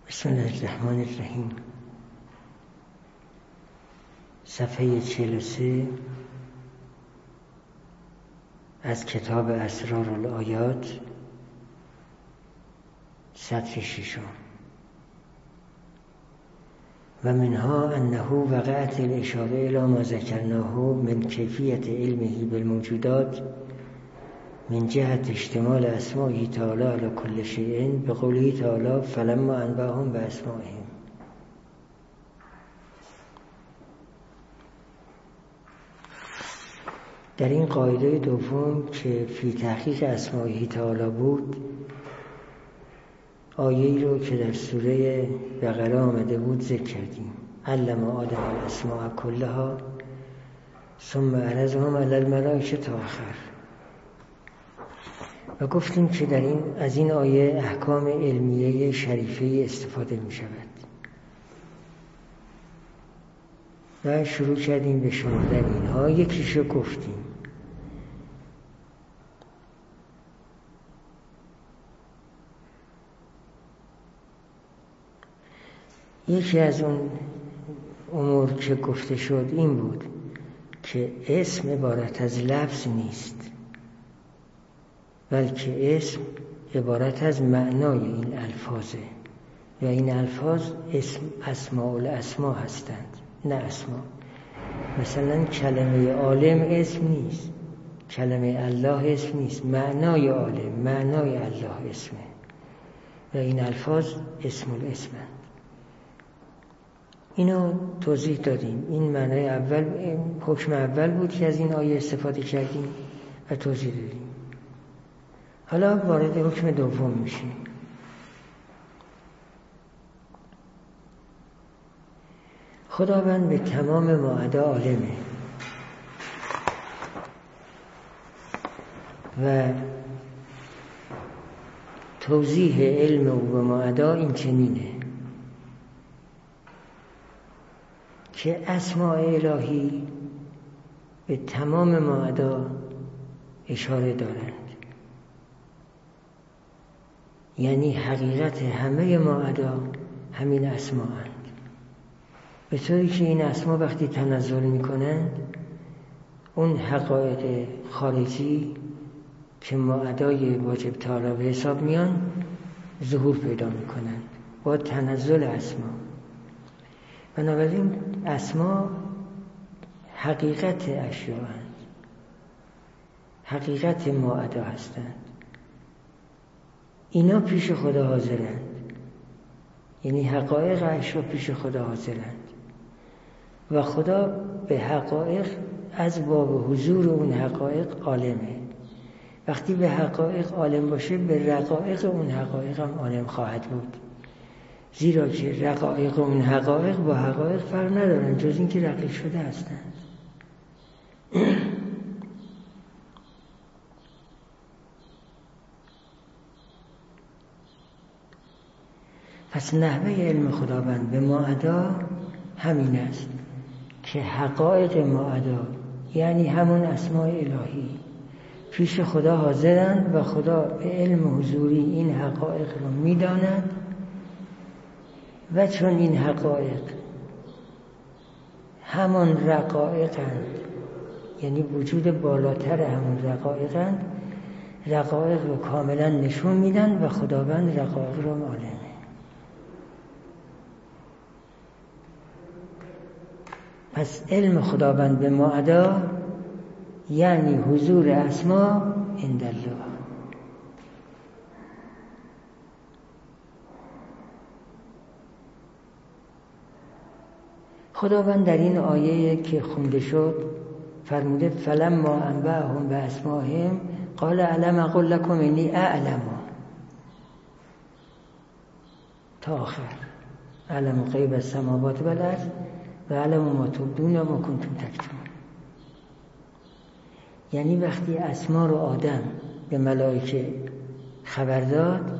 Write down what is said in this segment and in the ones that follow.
بسم الله الرحمن الرحیم. صفحه 43 از کتاب اسرار الآیات، سطر 6. و منها انه وقعت الاشاره الى ما ذکرناه من کیفیت علمه بالموجودات من جهت اشتمال اسمائه تعالی علی کل شیء بقوله تعالی فلما انبأهم باسمائهم. در این قاعده دوم که فی تحقیق اسمائه تعالی بود، آیه‌ای رو که در سوره بقره آمده بود ذکر کردیم. علم آدم الاسماء کلها ثم عرضهم علی الملائکه تا آخر. و گفتیم که در از این آیه احکام علمیه شریفه استفاده می شود و شروع کردیم به شمردن اینها. یکیشو گفتیم. یکی از اون امور که گفته شد این بود که اسم عبارت از لفظ نیست، بلکه اسم عبارت از معنای این الفاظه و این الفاظ اسماء الاسما هستند، نه اسما. مثلا کلمه عالم اسم نیست، کلمه الله اسم نیست، معنای عالم، معنای الله اسمه و این الفاظ اسم الاسمند. اینو توضیح دادیم. این معنای اول، حکم اول بود که از این آیه استفاده کردیم و توضیح دادیم. حالا وارد حکم دوم میشیم. خداوند به تمام ماعدا عالمه و توضیح علم او به ماعدا این چنینه که اسماء الهی به تمام ماعدا اشاره دارند، یعنی حقیقت همه ماعدا همین اسماءند، به طوری که این اسما وقتی تنزل میکنند اون حقایق خارجی که ماعدای واجب تعالی به حساب میان ظهور پیدا میکنند با تنزل اسما. بنابراین اسما حقیقت اشیاءند، حقیقت ماعدا هستند. اینا پیش خدا حاضرند، یعنی حقایق اشیا پیش خدا حاضرند و خدا به حقایق از باب حضور اون حقایق عالمه. وقتی به حقایق عالم باشه به رقایق اون حقایق هم عالم خواهد بود، زیرا که رقایق اون حقایق با حقایق فرق ندارن جز این که رقیق شده هستند. پس نحوه علم خداوند به ماعدا همین است که حقایق ماعدا یعنی همون اسماء الهی پیش خدا حاضرند و خدا به علم حضوری این حقایق رو میداند و چون این حقایق همون رقایقند، یعنی وجود بالاتر همون رقایقند، رقایق رو کاملا نشون میدن و خداوند رقایق رو عالمه. پس علم خداوند به ماعدا یعنی حضور اسما عند الله. خداوند در این آیه که خونده شد فرموده فلما انبأهم باسمائهم قال الم اقل لكم انی اعلم تا آخر. علم غیب السماوات والارض و علم ما تبدون و ما کنتم تکتمون. یعنی وقتی اسما رو آدم به ملائکه خبر داد،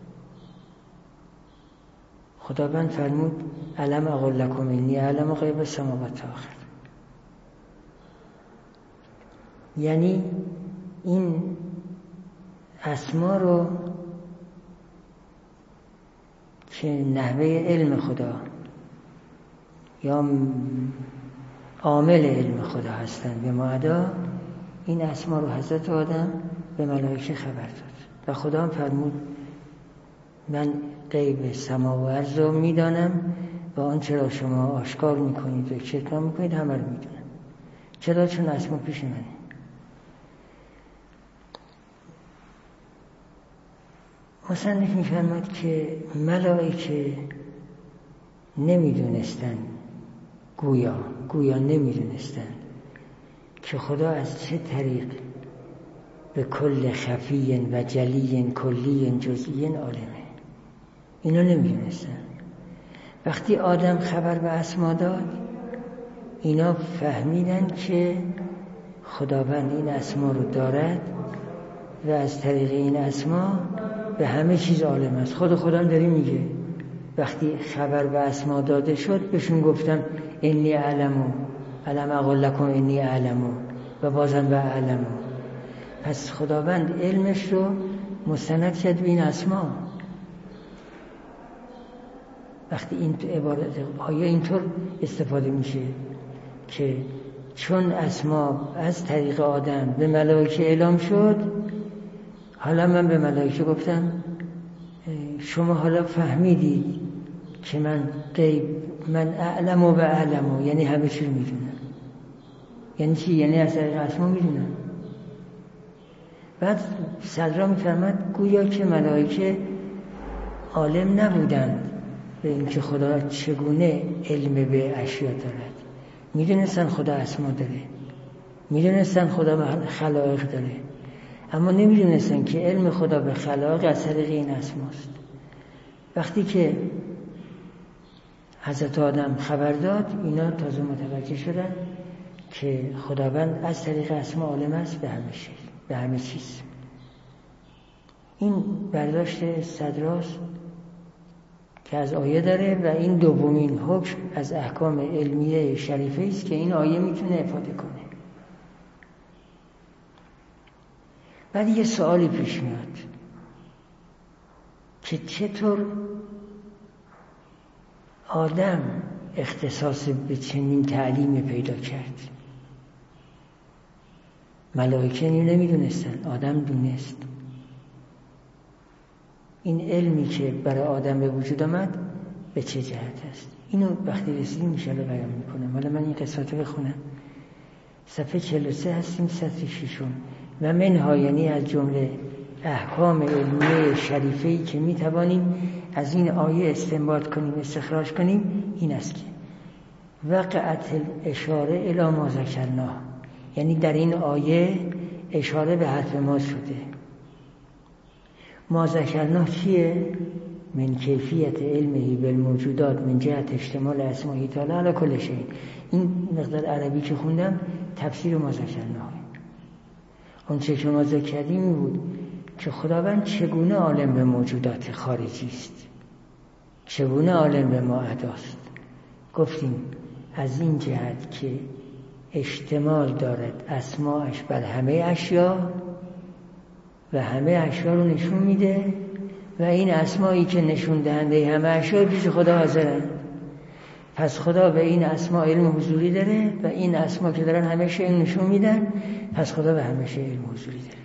خداوند فرمود الم اقل لكم انی اعلم غیب السماوات تا آخر. یعنی این اسما رو که نحوه علم خدا یا عامل علم خدا هستند به معدا، این اسما رو حضرت آدم به ملائکه خبر داد و خدا هم فرمود من غیب سما و ارض رو میدانم و آنچه را شما آشکار میکنید و کتمان میکنید همه رو میدونم. چرا؟ چون اسما پیش منه. مصنف میفرماد که ملائکه نمیدونستن، گویا نمیدونستن که خدا از چه طریق به کل خفی و جلی کلی جزئی عالمه. اینا نمیدونستن. وقتی آدم خبر به اسما داد، اینا فهمیدن که خداوند این اسما رو دارد و از طریق این اسما به همه چیز عالم است. خدا هم داری میگه وقتی خبر به اسما داده شد بهشون گفتم انی اعلم اقول لکم انی اعلم و بازم به اعلم. پس خداوند علمش رو مستند کرد به این اسما. وقتی این عبارت آیا اینطور استفاده میشه که چون اسما از طریق آدم به ملائکه اعلام شد، حالا من به ملائکه گفتم شما حالا فهمیدید که من اعلم و به اعلم، یعنی همه چی رو میدونم. یعنی چی؟ یعنی از طریق اسما میدونم. بعد صدرا میفرماد گویا که ملائکه عالم نبودند به اینکه خدا چگونه علم به اشیا دارد. میدونستن خدا اسما داره، میدونستن خدا خلایق داره، اما نمیدونستن که علم خدا به خلایق از طریق این اسماست. وقتی که حضرت آدم خبر داد، اینا تازه متوجه شدن که خداوند از طریق اسما عالم است به همه چیز. این برداشت صدراست که از آیه داره و این دومین حکم از احکام علمیه شریفه است که این آیه میتونه افاده کنه. بعد یه سوالی پیش میاد که چطور آدم اختصاص به چنین تعلیمی پیدا کرد؟ ملائکه نمیدونستن، آدم دونست. این علمی که برای آدم به وجود آمد به چه جهت است؟ اینو وقتی رسیدیم انشاءالله بیان میکنم. حالا من این قسمت رو بخونم. صفحه 43 هستیم، سطر 6. و منها، یعنی از جمله احکام علمیه شریفه‌ای که میتوانیم از این آیه استنباط کنیم، استخراج کنیم، این است که وقعت الاشاره الی ما ذکرناه، یعنی در این آیه اشاره به حرف ما شده. ما ذکرناه چیه؟ من کیفیت علمه بالموجودات من جهت اشتمال اسماء تعالی علی کل شیء. این مقدار عربی که خوندم تفسیر ما ذکرناه. اون چه که ما ذکر کردیم بود که خداوند چگونه عالم به موجودات خارجی است، چگونه عالم به ما اداست. گفتیم از این جهت که اشتمال دارد اسماءش بر همه اشیا و همه اشیا رو نشون میده و این اسمایی که نشون دهنده همه اشیا پیش خدا حاضرند. پس خدا به این اسما علم حضوری داره و این اسما که دارن همه شی نشون میدن، پس خدا به همه شی علم حضوری داره.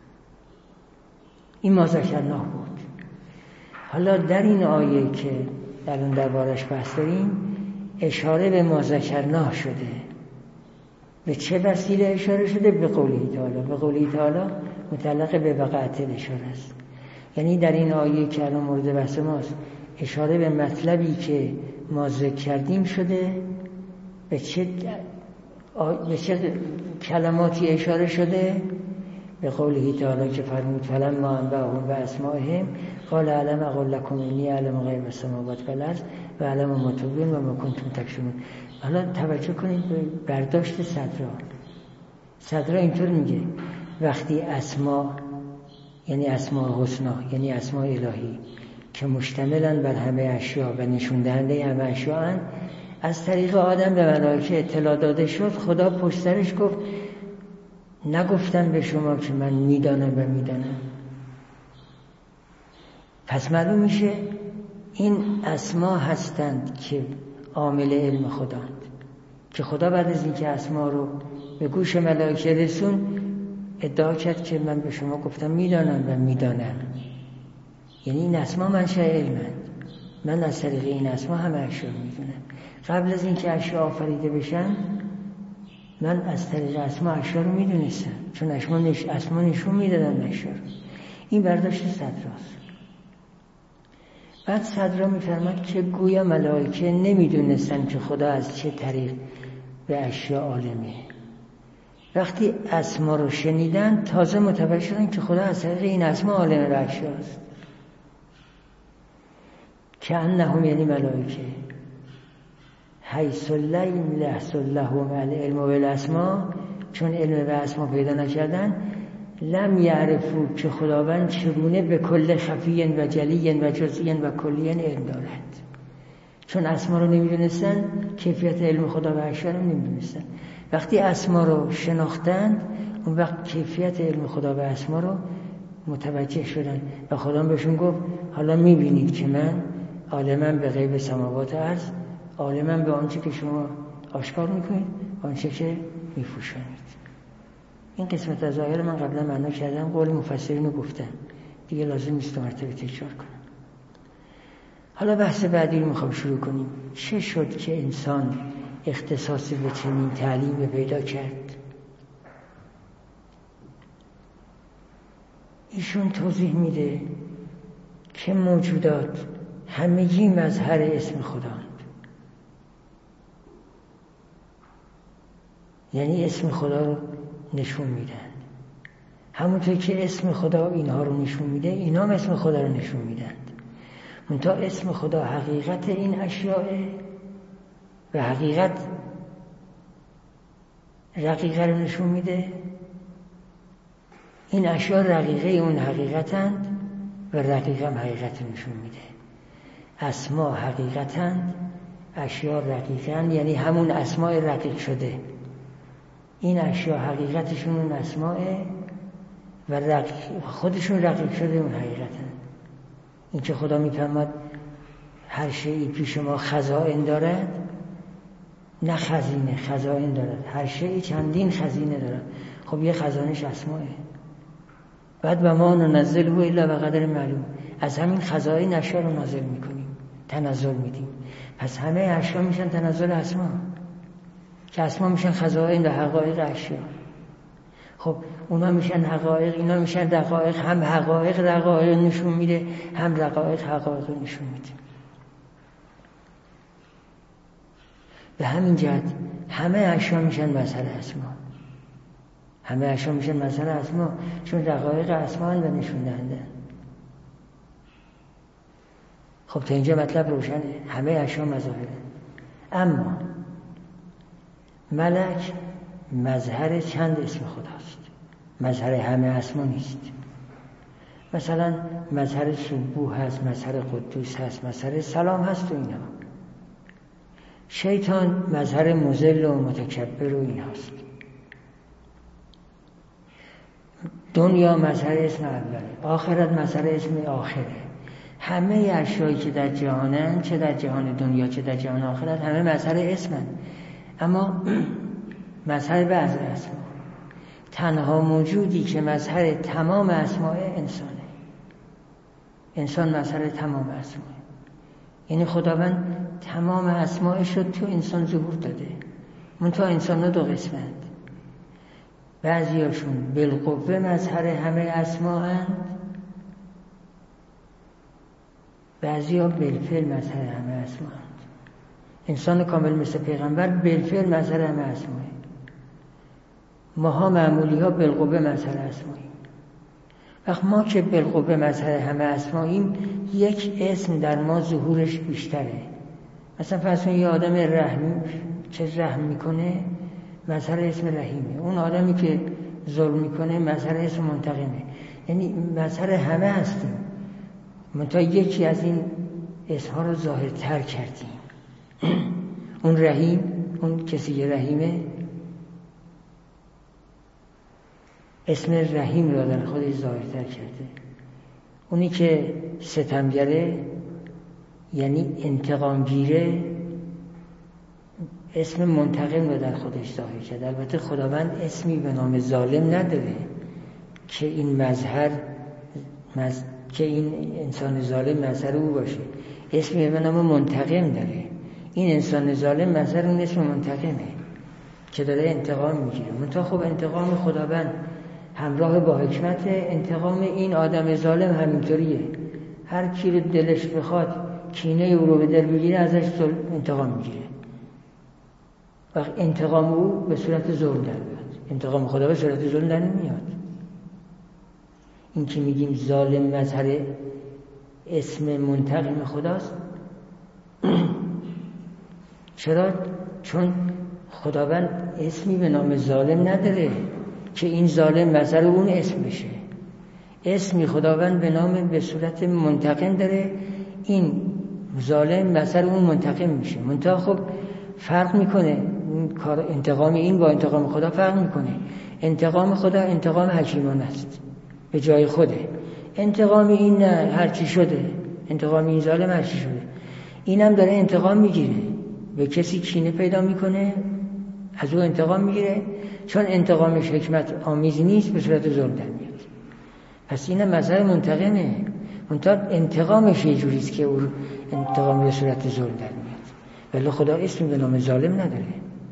این ما ذکرناه بود. حالا در این آیه که الان دربارش بحث داریم اشاره به ما ذکرناه شده. به چه وسیله اشاره شده؟ به قوله تعالی. به قوله تعالی متعلق به وقعت الاشاره است. یعنی در این آیه که الان مورد بحث ماست اشاره به مطلبی که ما ذکر کردیم شده. به چه کلماتی اشاره شده؟ به قوله تعالی که فرمود فلما انبأهم باسمائهم قال اعلم اقول لكم انی اعلم غیب السماوات والارض و اعلم ما تبدون و ما کنتم تکتمون. حالا توجه کنید به برداشت صدرا اینطور میگه وقتی اسما، یعنی اسماء حسنا، یعنی اسماء الهی که مشتملن بر همه اشیا و نشون دهنده همه اشیا هستند، از طریق آدم به ملائکه اطلاع داده شد. خدا پشت سرش گفت نگفتم به شما که من میدانم و میدانم. پس معلوم میشه این اسما هستند که عامل علم خداند، که خدا بعد از اینکه اسما رو به گوش ملائکه رسون ادعا کرد که من به شما گفتم میدانم و میدانم. یعنی این اسما منشأ علمند، من از طریق این اسما همه اشیا میدونم. قبل از اینکه اشیا آفریده بشن من از طریق اسما اشیا رو میدونستم، چون اسما نشون میدادن اشیا رو. این برداشت صدراست. بعد صدرا میفرماد که گویا ملائکه نمیدونستن که خدا از چه طریق به اشیا عالمه. وقتی اسما رو شنیدن تازه متوجه شدن که خدا از طریق این اسما عالم به اشیاست. که انهم یعنی ملائکه حیث لم یحصل لهم العلم بالاسما، چون علم به اسما پیدا نکردن، لم یعرفوا که خداوند چگونه به کل خفی و جلی و جزئی و کلی علم دارد. چون اسما رو نمیدونستن کیفیت علم خدا به اشیا رو نمیدونستن. وقتی اسما رو شناختن اون وقت کیفیت علم خدا به اسما رو متوجه شدن و خدا بهشون گفت حالا میبینید که من عالمم به غیب سماوات و ارض، عالمم به آنچه که شما آشکار میکنید، آنچه که میفوشانید. این قسمت از آیه من قبلا معنا کردم، قول مفسرین رو گفتم، دیگه لازم نیست دو مرتبه تکرار کنم. حالا بحث بعدی رو میخوام شروع کنیم. چه شد که انسان اختصاص به چنین تعلیمی پیدا کرد؟ ایشون توضیح میده که موجودات همگی مظهر اسم خداند. یعنی اسم خدا رو نشون میدن. همونطور که اسم خدا اینها رو نشون میده، اینا هم اسم خدا رو نشون میدن. منتها اسم خدا حقیقت این اشیاء و حقیقت رقیقه رو نشون میده. این اشیاء رقیقه اون حقیقتند و رقیقه هم حقیقت نشون میده. اسما حقیقتند، اشیاء رقیقند، یعنی همون اسماء رقیق شده. این اشیاء حقیقتشون اون اسماء و خودشون رقیق شده اون حقیقتند. این که خدا میفرماد هر شیئی پیش ما خزائن دارد، نه خزینه، خزائن دارد. هر شیئی چندین خزینه دارد. خب یه خزانش اسماءه. بعد و ما ننزله الا بقدر معلوم، از همین خزائن اشیاء رو نازل میکنیم، تنزل میدیم. پس همه اشیاء میشن تنزل اسما، که اسما میشن خزائن و حقایق اشیاء. خب اونا میشن حقایق، اینا میشن دقایق. هم حقایق دقایق نشون میده، هم دقایق حقایق نشون میده. به همین جهت همه اشیاء میشن مظهر اسما. همه اشیاء میشن مظهر اسما، چون دقایق اسما و نشون دهنده. خب تا اینجا مطلب روشنه، همه اشیاء مظاهره. اما ملک مظهر چند اسم خداست، مظهر همه اسما نیست. مثلا مظهر سبوح هست، مظهر قدوس هست، مظهر سلام هست و اینا. شیطان مظهر مذل و متکبر و این هست. دنیا مظهر اسم اوله، آخرت مظهر اسم آخره. همه اشیایی که در جهانن، چه در جهان دنیا چه در جهان آخرت، همه مظهر اسمن، اما مظهر بعض اسما. تنها موجودی که مظهر تمام اسماء انسانه. انسان مظهر تمام اسماء، یعنی خداوند تمام اسماءش رو تو انسان ظهور داده. منتها انسان ها دو قسمند، بعضی هاشون بالقوه مظهر همه اسماء هستند، بعضی ها بالفعل مظهر همه اسماء هستند. انسان کامل مثل پیغمبر بالفعل مظهر همه اسماء. ماها معمولی ها بالقوه مظهر اسماییم. وقت ما که بالقوه مظهر همه اسماییم، یک اسم در ما ظهورش بیشتره. مثلا فرض کنید یه آدم رحمی که رحم میکنه مظهر اسم رحیمه. اون آدمی که ظلم میکنه مظهر اسم منتقمه. یعنی مظهر همه هستیم، منتها یکی از این اسمها رو ظاهرتر کردیم. اون رحیم، اون کسی که رحیمه، اسم رحیم رو در خودش ظاهرتر کرده. اونی که ستمگره یعنی انتقام گیره اسم منتقم رو در خودش ظاهر کرد. البته خداوند اسمی به نام ظالم نداره که این که این انسان ظالم مظهر او باشه. اسمی به نام منتقم داره. این انسان ظالم مظهر اون اسم منتقمه که داره انتقام میگیره. منتها خب انتقام خداوند همراه با حکمت. انتقام این آدم ظالم همینطوریه، هر کی رو دلش بخواد کینه او رو به دل بگیره ازش انتقام میگیره. وقت انتقام او به صورت ظلم در میاد، انتقام خدا به صورت ظلم در نمیاد. این که میگیم ظالم مظهر اسم منتقم خداست. چرا؟ چون خداوند اسمی به نام ظالم نداره که این ظالم مظهر اون اسم بشه. اسمی خداوند به نام به صورت منتقم داره، این ظالم مظهر اون منتقم میشه. منتها خب فرق میکنه کار انتقام این با انتقام خدا فرق میکنه. انتقام خدا انتقام حکیمانه است به جای خوده. انتقام این نه هرچی شده، انتقام این ظالم هرچی شده. اینم داره انتقام میگیره، به کسی کینه پیدا میکنه از او انتقام میگیره، چون انتقامش حکمت آمیز نیست به صورت ظلم در میاد. پس اینم مظهر منتقمه. منتها انتقامش یه جوریست که او انتقام به صورت ظلم در میاد. ولی خدا اسمی به نام ظالم نداره.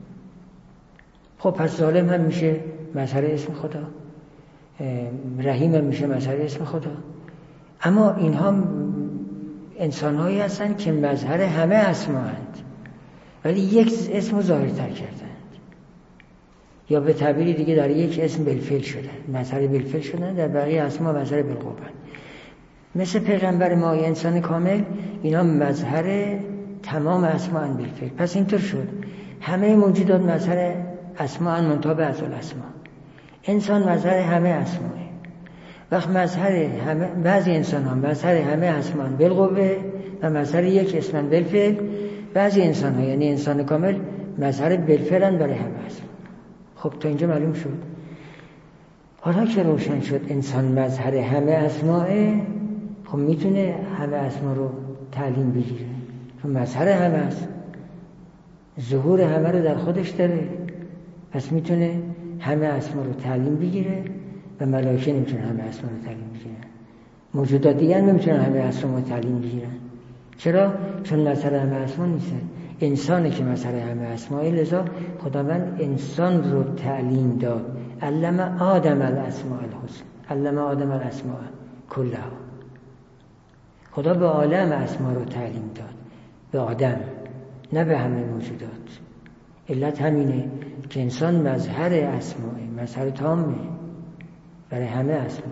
خب پس ظالم هم میشه مظهر اسم خدا، رحیم هم میشه مظهر اسم خدا. اما اینها انسان‌هایی هستند که مظهر همه اسماءاند ولی یک اسم رو ظاهرتر کردند، یا به تعبیری دیگه در یک اسم بالفعل شدن، مظهر بالفعل شدن، در بقیه اسما مظهر بالقوه. مثل پیغمبر ما انسان کامل، اینا مظهر تمام اسماء بالفعل. پس اینطور شد همه موجودات مظهر اسماء منتها به اصل اسما. انسان مظهر همه اسماء. وقت مظهر همه، بعضی انسان ها مظهر همه اسماء بالقوه و مظهر یک اسم بالفعل. بعضی انسان ها یعنی انسان کامل مظهر بالفعل برای همه اسما. خب تا اینجا معلوم شد. حالا که روشن شد انسان مظهر همه اسماء، خب میتونه همه اسما رو تعلیم بگیره، چون مظهر همه است، ظهور همه رو در خودش داره. پس میتونه همه اسما رو تعلیم بگیره و ملائکه نمیتونه همه اسما رو تعلیم بگیرن. موجودات دیگر نمیتونن همه اسما رو تعلیم بگیرن. چرا؟ چون مظهر همه اسما نیستن. انسانی که مظهر همه اسماء، لذا خداوند انسان رو تعلیم داد. علم آدم الاسماء الحسن، علم آدم الاسماء کلها. خدا به عالم اسما رو تعلیم داد، به آدم، نه به همه موجودات. علت همینه که انسان مظهر اسماء، مظهر تامه برای همه اسما.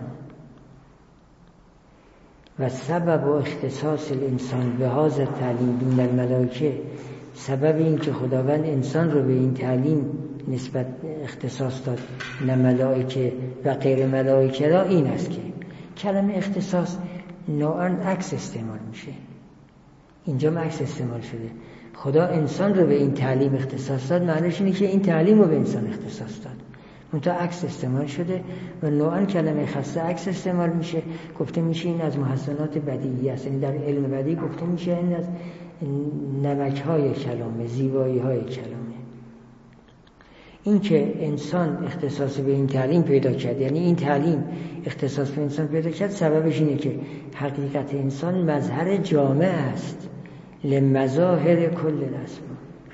و سبب و اختصاص الانسان به هذا تعلیم دون الملائکه، سبب این که خداوند انسان رو به این تعلیم نسبت اختصاص داد، نه ملائکه و غیر ملائکه را، این است که کلمه اختصاص نوعاً عکس استعمال میشه. اینجا عکس استعمال شده. خدا انسان رو به این تعلیم اختصاص داد، معنیش اینه که این تعلیم رو به انسان اختصاص داد. منتها عکس استعمال شده و نوعاً کلمه خاصه عکس استعمال میشه. گفته میشه این از محسنات بدیعی است. یعنی در علم بدیع گفته میشه این از نمک‌های کلامه، زیبایی‌های کلامه. این که انسان اختصاص به این تعلیم پیدا کرد، یعنی این تعلیم اختصاص به انسان پیدا کرد، سببش اینه که حقیقت انسان مظهر جامع است لمظاهر کل الاسماء.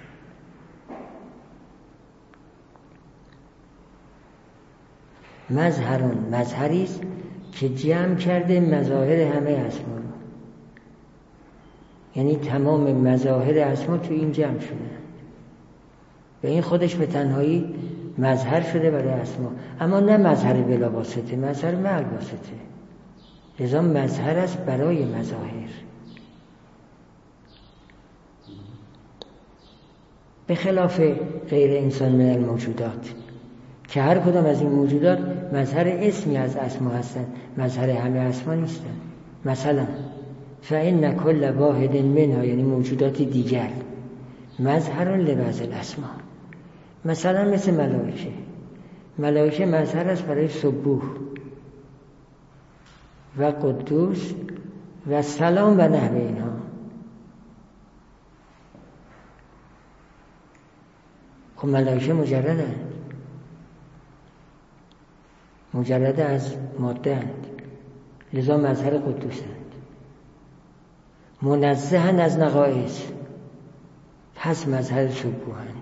مظهرون، مظهری است که جمع کرده مظاهر همه اسما رو. یعنی تمام مظاهر اسما تو این جمع شده و این خودش به تنهایی مظهر شده برای اسما، اما نه مظهر بلا واسطه، مظهر مع واسطه. لذا مظهر است برای مظاهر. به خلاف غیر انسان من الموجودات که هر کدام از این موجودات مظهر اسمی از اسما هستند، مظهر همه اسما نیستند. مثلا فإن كل واحد منها، یعنی موجودات دیگر، مظهر لبعض الاسماء. مثلا مثل ملائکه، ملائکه مظهر است برای سبوح و قدوس و سلام و نحو اینها. خب ملائکه مجرد از ماده اند، لذا مظهر قدوسند، منزهن از نقائص، پس مظهر سبوهند.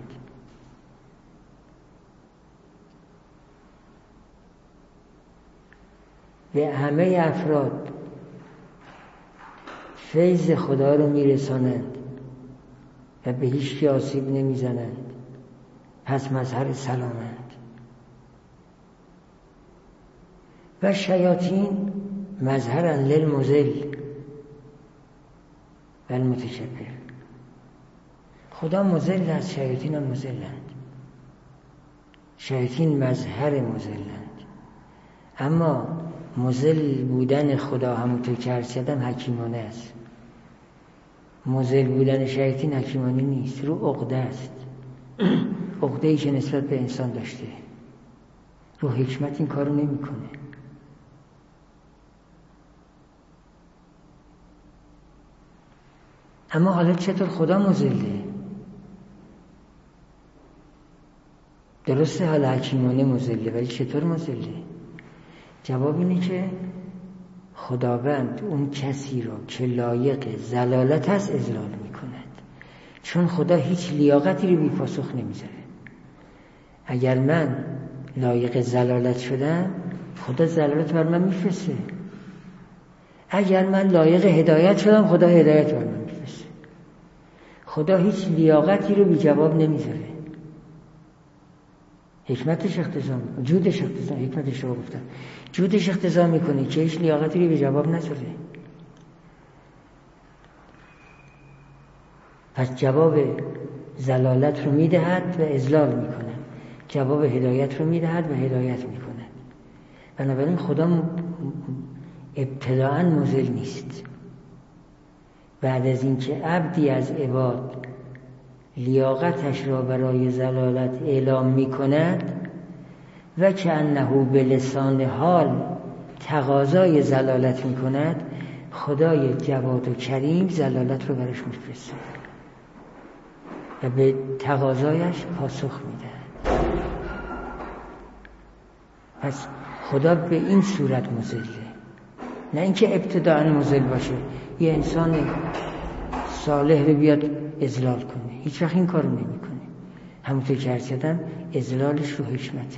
به همه افراد فیض خدا رو میرسانند و به هیچ کی آسیب نمیزنند، پس مظهر سلامند. و شیاطین مظهرن للمضل و المتکبر. خدا مضل است، شیاطین هم مضلند. شیاطین مظهر مضلند، اما مضل بودن خدا همونطور که عرض کردم حکیمانه است. مضل بودن شیاطین حکیمانه نیست، رو عقده است. عقده‌ای که نسبت به انسان داشته، رو حکمت این کارو نمی‌کنه. اما حالا چطور خدا مضله؟ درسته حالا حکیمانه مضله، ولی چطور مضله؟ جواب اینه که خداوند اون کسی رو که لایق ضلالت هست اضلال میکند، چون خدا هیچ لیاقتی رو بی پاسخ نمیذاره. اگر من لایق ضلالت شدم، خدا ضلالت بر من میفرسته. اگر من لایق هدایت شدم، خدا هدایت بر من میفرسته. خدا هیچ لیاقتی رو بی جواب نمیذاره. حکمتش اقتضا میکنه، جودش اقتضا، حکمتش رو گفتم، جودش اقتضا میکنه که هیچ لیاقتی رو به جواب نذاره. پس جواب ضلالت رو میدهد و اضلال میکنه، جواب هدایت رو میدهد و هدایت میکنه. بنابراین خدا ابتداءً مضل نیست. بعد از اینکه عبدی از عباد لیاقتش را برای ضلالت اعلام میکند و که انه به لسان حال تقاضای ضلالت میکند، خدای جواد و کریم ضلالت رو برش میفرسته و به تقاضایش پاسخ میدهد. پس خدا به این صورت مضله، نه اینکه ابتداءً مضل باشه، یه انسان صالح رو بیاد اضلال کنه. هیچ وقت این کارو نمیکنه. همونطور که عرض کردم اضلالش رو حکمته.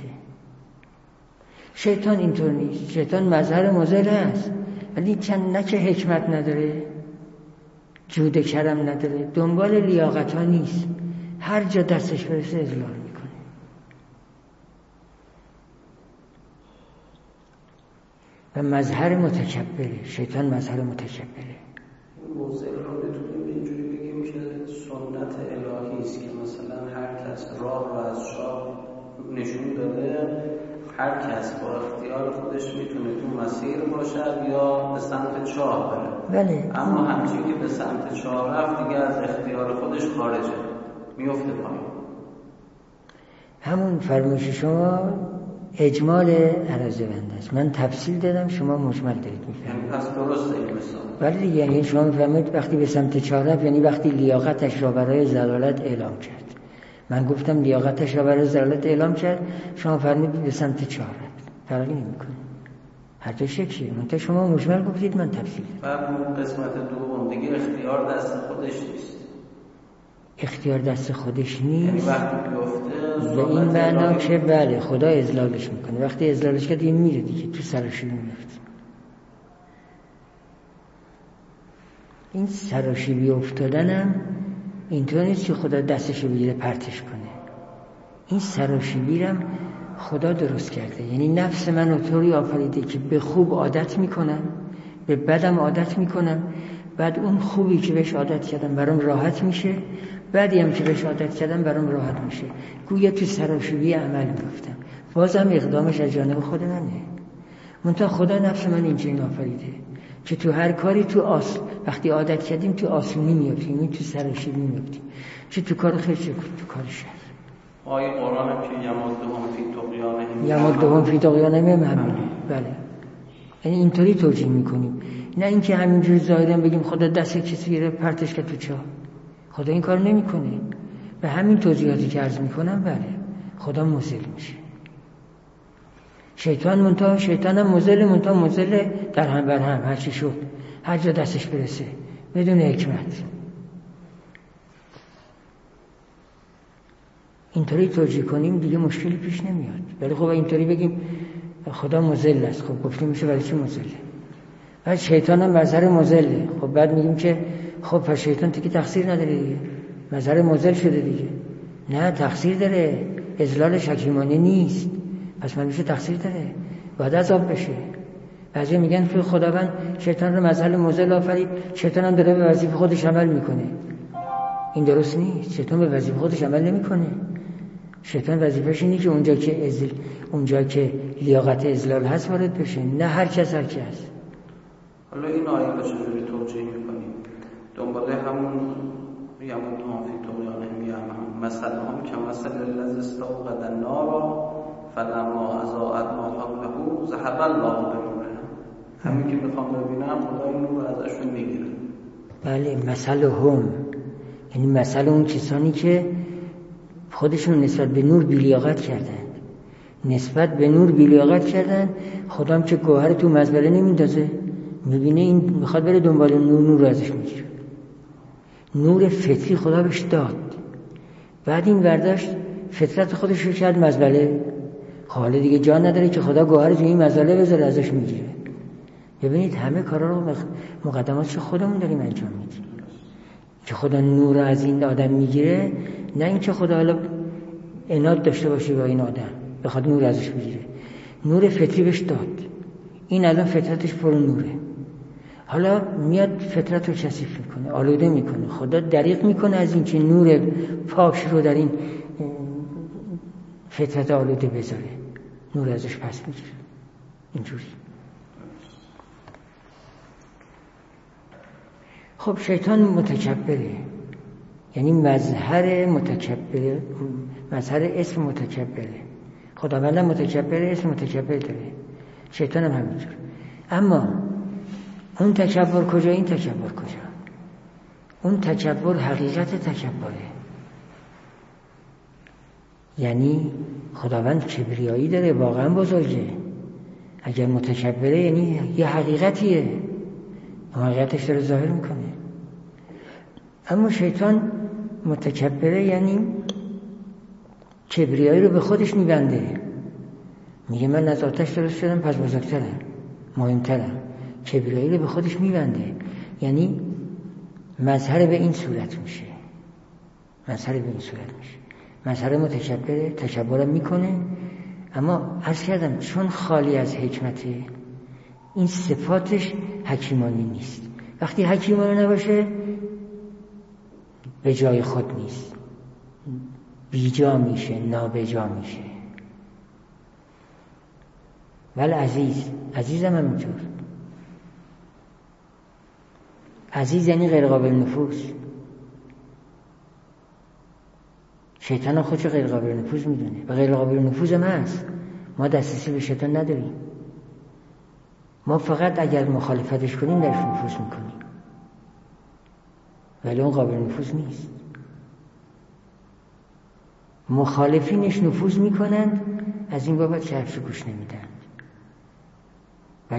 شیطان اینطور نیست. شیطان مظهر مضل است، ولی نه که حکمت نداره، جود کرم نداره، دنبال لیاقت ها نیست، هر جا دستش برسه اضلال میکنه. و مظهر متکبره. شیطان مظهر متکبره. موضع رو بتونیم اینجوری بگیم که سنت الهی است که مثلا هر کس راه رو از شاه نشون داده، هر کس با اختیار خودش میتونه تو مسیر باشد یا به سمت چاه بره. بله. اما همچین که به سمت چاه رفت دیگه از اختیار خودش خارجه، میفته پایین. همون فرمایش شما اجمال عرضه بنده است. من تفصیل دادم، شما مجمل دارید میفهمید. پس درسته این مثال. ولی دیگه یعنی شما میفهمید وقتی به سمت چاه رفت یعنی وقتی لیاقتش را برای ضلالت اعلام کرد. من گفتم لیاقتش را برای ضلالت اعلام کرد، شما فرمودید به سمت چاه رفت. فرقی نمیکنه. هر دو شکلیه. منتها شما مجمل گفتید، من تفصیل دادم. بعد قسمت دوم دیگه اختیار دست خودش نیست. اختیار دست خودش نیست. یعنی وقتی بیفته به این معنا که بله خدا اضلالش میکنه. وقتی اضلالش کرد این میره دیگه، تو سراشیبی میفته. این سراشیبی افتادنم اینطور نیست که خدا دستشو بگیره پرتش کنه. این سراشیبی رم خدا درست کرده. یعنی نفس من طوری آفریده که به خوب عادت میکنم، به بدم عادت میکنم، بعد اون خوبی که بهش عادت کردم برام راحت میشه، بعدی هم که بهش عادت کردم برام راحت میشه. گویا تو سراشیبی عمل میفتم. بازم اقدامش از جانب خود منه. منتها خدا نفس من اینجوری آفریده که تو هر کاری تو اصل وقتی عادت کردیم تو آسونی میافتیم، این تو سراشیبی میافتیم، چه تو کار خیر چه تو کار شر. آیه قرآن هم که یمدهم فی طغیانهم همینه. بله، یعنی اینطوری توجیه میکنیم، نه اینکه همینجوری ظاهرا بگیم خدا دست کسی رو پرتش کرد تو چاه. خدا این کار نمیکنه، به همین توضیحاتی که عرض میکنم بله خدا مذل میشه. شیطان هم مذل در هم بر هم، هر چی شد هر جا دستش برسه بدون حکمت. اینطوری توجیه کنیم دیگه مشکلی پیش نمیاد. ولی خب اینطوری بگیم خدا مذل است، خب گفتیم میشه برای چی مذله؟ بعد شیطان هم مظهر مذله، خب بعد میگیم که خب پس شیطان دیگه تقصیر نداره دیگه، مظهر مذل شده دیگه. نه تقصیر داره، اذلالش حکیمانه نیست، پس من میشه تقصیر داره، باید عذاب بشه. بعضی میگن که خداوند شیطان رو مظهر مذل آفرید، شیطان هم داره به وظیفه خودش عمل میکنه. این درست نیست، شیطان به وظیفه خودش عمل نمیکنه. شیطان وظیفه‌ش اینه که اونجا که لیاقت اذلال هست وارد بشه، نه هر کس هر کی هست. حالا این آیه رو چجوری توجیه می‌کنیم؟ دنباله همون یموتون فی طغیانهم یعمهون، مثلهم کمثل الذی استوقد النار فلما اضاءت ما حوله ذهب الله بنورهم. همین که میخوام ببینم خدا این نور ازشون میگیره. بله، مثلهم یعنی مثل اون کسانی که خودشون نسبت به نور بی‌لیاقت کردن، خودم که گوهر تو مزبله نمیندازه، میبینه این میخواد بره دنبال نور ازش میگیره. نور فطری خدا بهش داد، بعد این برداشت فطرت خودش رو کرد مزبله، حالا دیگه جان نداره که خدا گوهر تو این مزبله بذاره ازش میگیره. ببینید همه کارا رو مقدماتش خودمون داریم انجام میدیم که خدا نور از این آدم میگیره، نه اینکه خدا حالا عناد داشته باشه با این آدم بخواد نور ازش بگیره. نور فطری بهش داد، این الان فطرتش پر نوره، حالا میاد فطرت رو کثیف میکنه، آلوده میکنه. خدا دریغ میکنه از این که نور پاک رو در این فطرت آلوده بذاره، نور ازش پس میگیره. اینجوری. خب شیطان متکبره، یعنی مظهر اسم متکبره. خداوند متکبره، اسم متکبر داره، شیطان هم همینطور. اما اون تکبر کجا، این تکبر کجا؟ اون تکبر حقیقت تکبره، یعنی خداوند کبریایی داره، واقعا بزرگه. اگر متکبره یعنی یه حقیقتیه، حقیقتش داره ظاهر میکنه. اما شیطان متکبره یعنی کبریایی رو به خودش میبنده، میگه من از آتش درست شدم پس بزرگترم، مهمترم. کبریایی رو به خودش میبنده، یعنی مظهر به این صورت میشه. مظهر متکبره، تکبرم میکنه. اما عرض کردم چون خالی از حکمته، این صفاتش حکیمانه نیست. وقتی حکیمانه نباشه به جای خود نیست، بیجا میشه، نابجا میشه. ولی عزیزم همینطور. عزیز یعنی غیر قابل نفوذ. شیطان خودشو غیر قابل نفوذ میدونه و غیر قابل نفوذ هم هست. ما دسترسی به شیطان نداریم، ما فقط اگر مخالفتش کنیم درش نفوذ میکنیم، ولی اون قابل نفوذ نیست. مخالفینش نفوذ میکنند، از این بابت که حرفش گوش نمیدن. و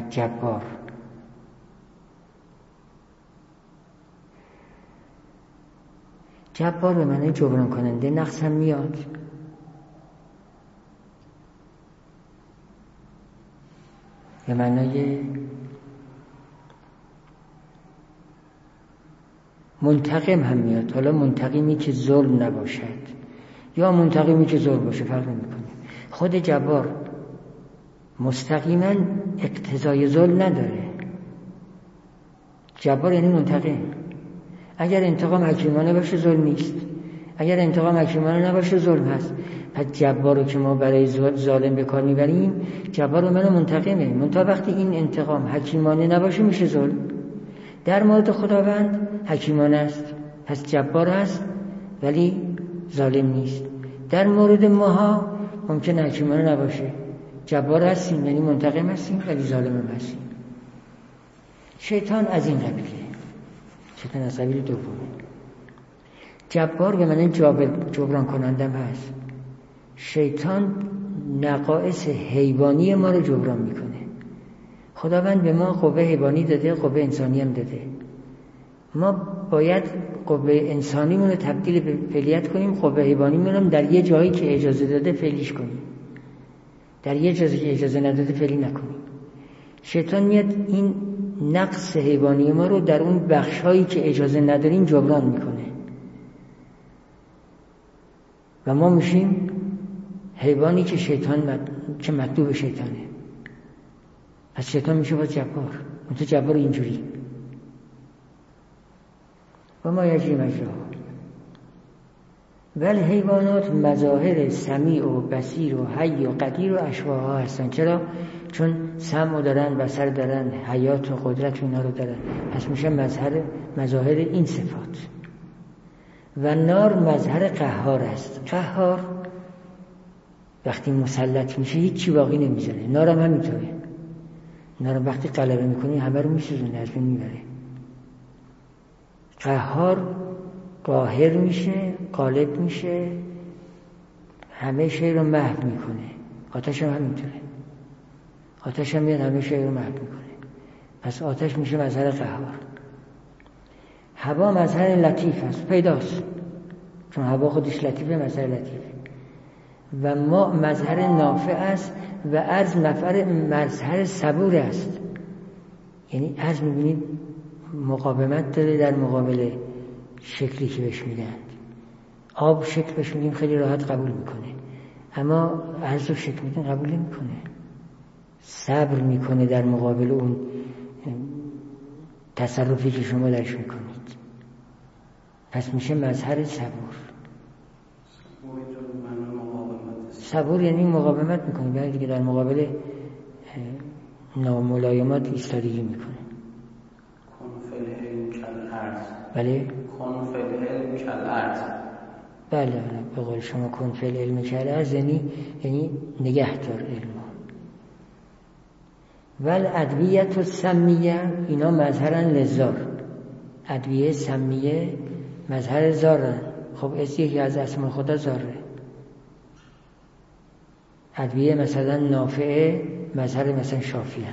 جبار به معنی جبران کننده نقص هم میاد. به معنای منتقم هم میاد. حالا منتقمی که ظلم نباشد یا منتقمی که ظلم باشه فرق نمیکنه. خود جبار مستقیما اقتضای ظلم نداره. جبار یعنی منتقم. اگر انتقام حکیمانه باشه ظلم نیست، اگر انتقام حکیمانه نباشه ظلم هست. پس جبار رو که ما برای ظالم به کار میبریم، جبار رو من منتقمه. منتها وقتی این انتقام حکیمانه نباشه میشه ظلم. در مورد خداوند حکیمانه است، پس جبار هست ولی ظالم نیست. در مورد ماها ممکن حکیمانه نباشه، جبار هستیم یعنی منتقم هستیم ولی ظالم هم هستیم. شیطان از این قبیله، شیطان از قبیل دومه. جبار به معنی جبران کنندم هست. شیطان نقائص حیوانی ما رو جبران میکنه. خداوند به ما قوه حیوانی داده، قوه انسانی هم داده. ما باید قوه انسانیمون رو تبدیل به فعلیت کنیم، قوه حیوانیمون هم در یه جایی که اجازه داده فعلیش کنیم، در یه جایی که اجازه نداده فعلی نکنیم. شیطان میاد این نقص حیوانی ما رو در اون بخش‌هایی که اجازه نداریم جبران میکنه و ما میشیم حیوانی که شیطان که مطلوب شیطانه. پس شیطان میشه باز جبار. اون تو جبار اینجوری و ما یجری مجرا. ولی حیوانات مظاهر سمیع و بصیر و حی و قدیر و اشباه‌ها هستن. چرا؟ چون سمع دارن، بصر دارن، حیات و قدرت اینا رو دارن. پس میشه مظاهر این صفات. و نار مظهر قهار است. قهار وقتی مسلط میشه هیچی باقی نمیذاره. نار هم همینطوره. نار وقتی غلبه میکنه همه رو میسوزونه، از بین میبره. قهار قاهر میشه، غالب میشه، همه شی رو محو میکنه. آتش هم همینطوره. آتش هم میاد همه شی رو محو میکنه. پس آتش میشه مظهر قهار. هوا مظهر لطیف است، پیداست، چون هوا خودش لطیفه، مظهر لطیفه. و ما مظهر نافع است و ارض مظهر صبور است. یعنی ارض میبینید مقاومت داره در مقابل شکلی که بهش میدن. آب شکل بهش میدیم خیلی راحت قبول میکنه، اما ارض رو شکل میدن قبول نمیکنه، صبر میکنه در مقابل اون تصرفی که شما درش میکنید. پس میشه مظهر صبور. صبور یعنی مقاومت میکنه، یعنی دیگه در مقابل ناملایمات ایستادگی میکنه. بله؟ کن فی العلم کالارض. بله به قول شما کن فی العلم کالارض یعنی نگه دار علم. ول ادویت و سمیه اینا مظهرن لزار. ادویه سمیه مظهر زارن. خب یکی از اسم خدا زاره. ادویه مثلا نافعه مظهر مثلا شافیه.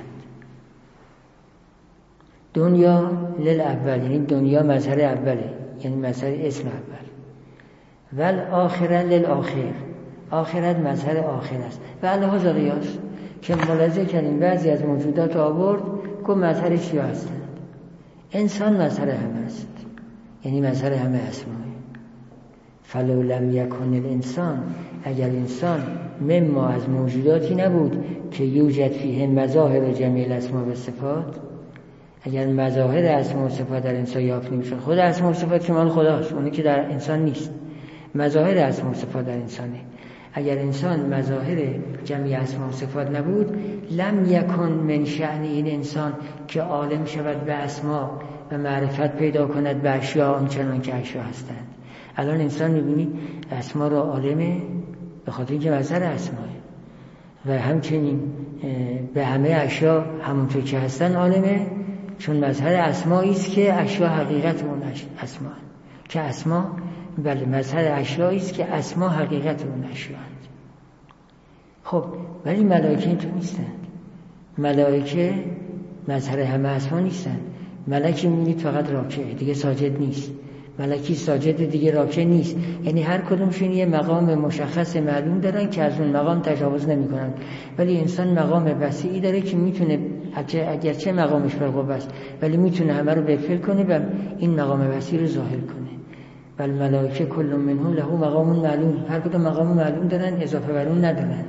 دنیا للاول یعنی دنیا مظهر اوله، یعنی مظهر اسم اول. ول آخره للآخر، آخرت مظهر آخر است. و لحاظ قیاس که ملاحظه کردیم بعضی از موجودات آورد که مظهر چیا هستند. انسان مظهر همه است، یعنی مظهر همه اسماء. فلو لم یکن الانسان، اگر انسان مما از موجوداتی نبود که یوجد فیه مظاهر جمیع الاسماء و صفات، اگر مظاهر اسماء و صفات در انسان یافت نمیشه، خود اسماء و صفات که مال خداست، اونی که در انسان نیست، مظاهر اسماء و صفات در انسانه. اگر انسان مظاهر جمیع اسماء و صفات نبود، لم یکن من شأن این انسان که عالم شود به اسماء و معرفت پیدا کند به اشیاء آنچنان که اشیاء هستند. الان انسان می‌بینید اسماء را عالمه به خاطر اینکه مظهر اسماءه و همچنین به همه اشیاء همونطور که هستن عالمه، چون مظهر اسمایی است که اشیاء حقیقت اون اسماء، که اسماء بله مظهر اشیایی است که اسماء حقیقت اون اشیاءند. خب ولی ملائکه اینطور نیستند. ملائکه مظهر همه اسماء نیستند. ملکی می‌بینید فقط راکعه، دیگه ساجد نیست. ملکی ساجد دیگه راکع نیست. یعنی هر کدومشون یه مقام مشخص معلوم دارن که از اون مقام تجاوز نمی‌کنن. ولی انسان مقام وسیعی داره که میتونه اگرچه مقامش بالقوه است ولی میتونه همه رو بفعل کنه و این مقام وسیع رو ظاهر کنه. بل ملائکه کل منهم له مقام معلوم، هر کدوم مقام معلوم دارن، اضافه بر اون ندارن.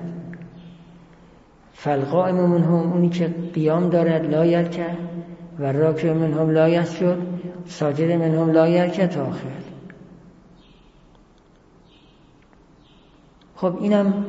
فالقائم منهم اونی که قیام دارد لا یرکع و راکع منهم لا یسجد، ساجد منهم لا یرکع تا آخر. خب اینم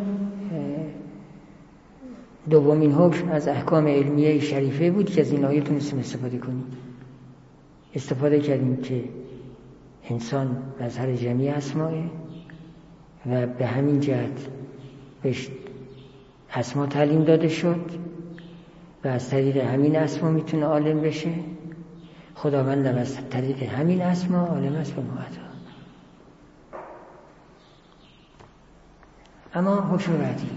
دومین حکم از احکام علمیه شریفه بود که از این آیه تونستیم استفاده کنیم. استفاده کردیم که انسان مظهر جمیع اسمائه و به همین جهت بهش اسما تعلیم داده شد و از طریق همین اسما میتونه عالم بشه. خداوند از طریق همین اسما عالم است به معدا. اما حکم بعدی،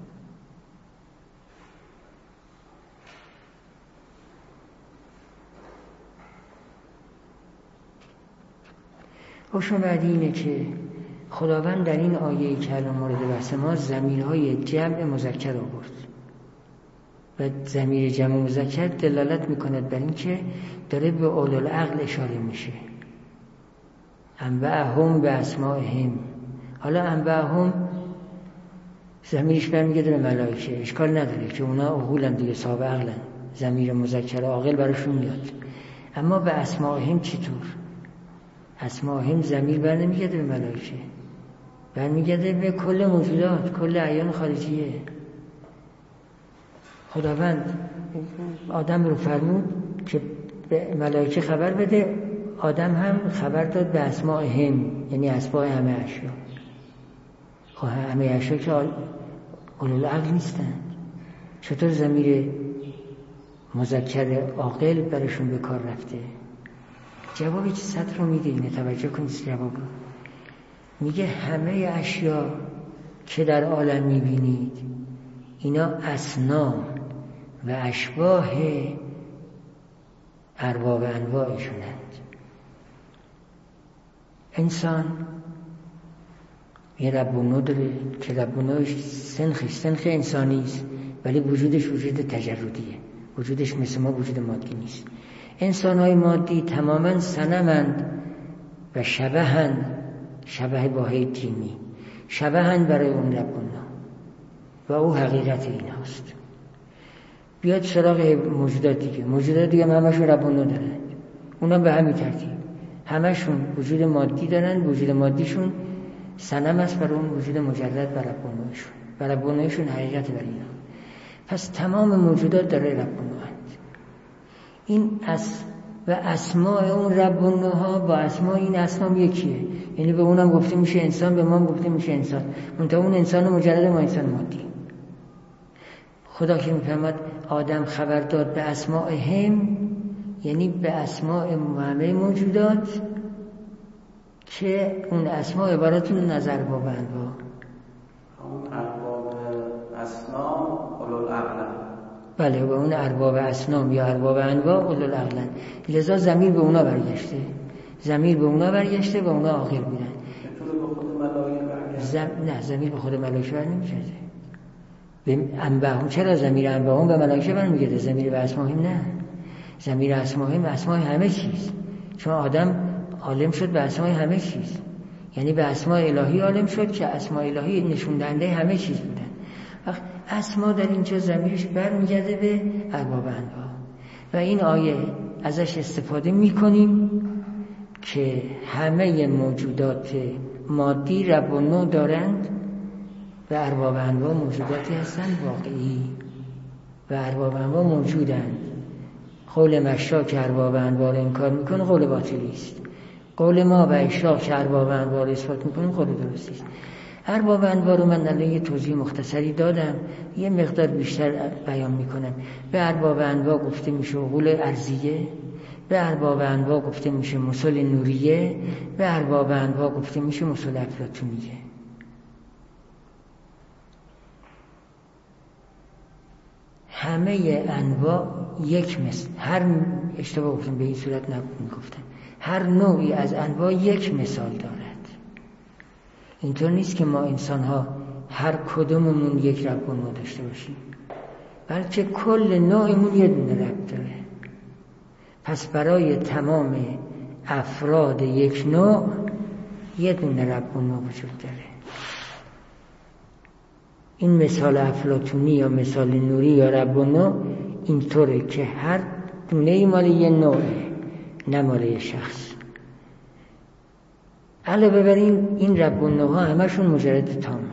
حکم بعدی اینه که خداوند در این آیه که الان مورد بحث ما ضمیرهای جمع مذکر آورد و ضمیر جمع مذکر دلالت میکند بر این که داره به اولوالعقل اشاره میشه. انبأهم باسمائهم. حالا انبأهم ضمیرش برمیگرده به ملائکه، اشکال نداره که اونا عقولن دیگه، صاحب عقلن، ضمیر مذکر عاقل براشون میاد. اما به اسمائهم چطور؟ اسمائهم ضمیر بر نمیگرده به ملائکه، برمیگرده به کل موجودات، کل اعیان خارجیه. خداوند آدم رو فرمود که به ملائکه خبر بده، آدم هم خبر داد به اسمائهم، یعنی اسماء همه اشیا. خب همه اشیا که اولوالعقل نیستن، چطور ضمیر مذکر عاقل برشون به کار رفته؟ جواب چه سطر رو میده اینه، توجه کنید جواب رو. میگه همه اشیا که در عالم میبینید اینا اصنام و اشباه ارباب انواعشونند. انسان یه رب و نو داره که رب و نوش سنخ انسانی است، ولی وجودش وجود تجردیه، وجودش مثل ما وجود مادی نیست. انسان‌های مادی تماماً صنمند و شبهند، شبه باهی تیمی، شبهند برای اون رب و نو و او حقیقت این هاست. بیاد سراغ موجودات دیگه هم همشون رب و نو دارن، اونا به همین ترتیب همشون وجود مادی دارن، وجود مادیشون صنم است برای اون وجود مجرد بر رب و نوشون، بر رب و نوشون حقیقت بر اینا. پس تمام موجودات داره رب و نوند. این و اسماء اون رب و نوها با اسماء این اصنام یکیه، یعنی به اونم گفته میشه انسان، به ما هم گفته میشه انسان، منتها اون انسان مجرد، ما انسان مادی. خدا که میفهمد آدم خبر داد به اسماء هم، یعنی به اسماء همه موجودات که اون اسماء عبارتون نظر با بند با اون ارباب اصنام اولوالعقل. بله، به اون ارباب اصنام یا ارباب انواع اولوالعقل، لذا ضمیر به اونا برگشته، ضمیر به اونا برگشته و اونا عاقل بودن. چطور به خود ملائکه برگشته؟ نه، ضمیر به خود ملائکه برنمیگرده. به انباهم، چرا ضمیر انباهم به ملائکه برمیگرده؟ ضمیر به اسماهم نه، ضمیر اسماهم اسماء همه چیز، چون آدم عالم شد به اسماء همه چیز، یعنی به اسماء الهی عالم شد که اسماء الهی نشون دهنده همه چیز بودن. وقت اسما در اینجا ضمیرش برمیگرده به ارباب انواع و این آیه ازش استفاده میکنیم که همه موجودات مادی رب و نو دارند و ارباب انواع موجوداتی هستند واقعی و ارباب انواع موجودند. قول مشا که ارباب انواع رو انکار میکنه قول باطلی است. قول ما و اشراق که ارباب انواع رو اثبات میکنیم قول درستی است. ارباب انواع رو من الان یه توضیح مختصری دادم، یه مقدار بیشتر بیان میکنم. به ارباب انواع گفته میشه عقول ارضیه، به ارباب انواع گفته میشه مسل نوریه، به ارباب انواع گفته میشه مسل افلاطونیه. همه انواع یک مثل، هر اشتباه گفتم، به این صورت نبود گفتم، هر نوعی از انواع یک مثال دارد. اینطور نیست که ما انسان ها هر کدوممون یک رب و نوع داشته باشیم، بلکه کل نوعمون یه دونه رب داره. پس برای تمام افراد یک نوع یه دونه رب و نوع وجود داره. این مثال افلاطونی یا مثال نوری یا رب و نوع اینطوره که هر دونه مال یه نوعه، نه مال یه شخص. علاوه بر این رب و نوع‌ها همشون مجرد تامند.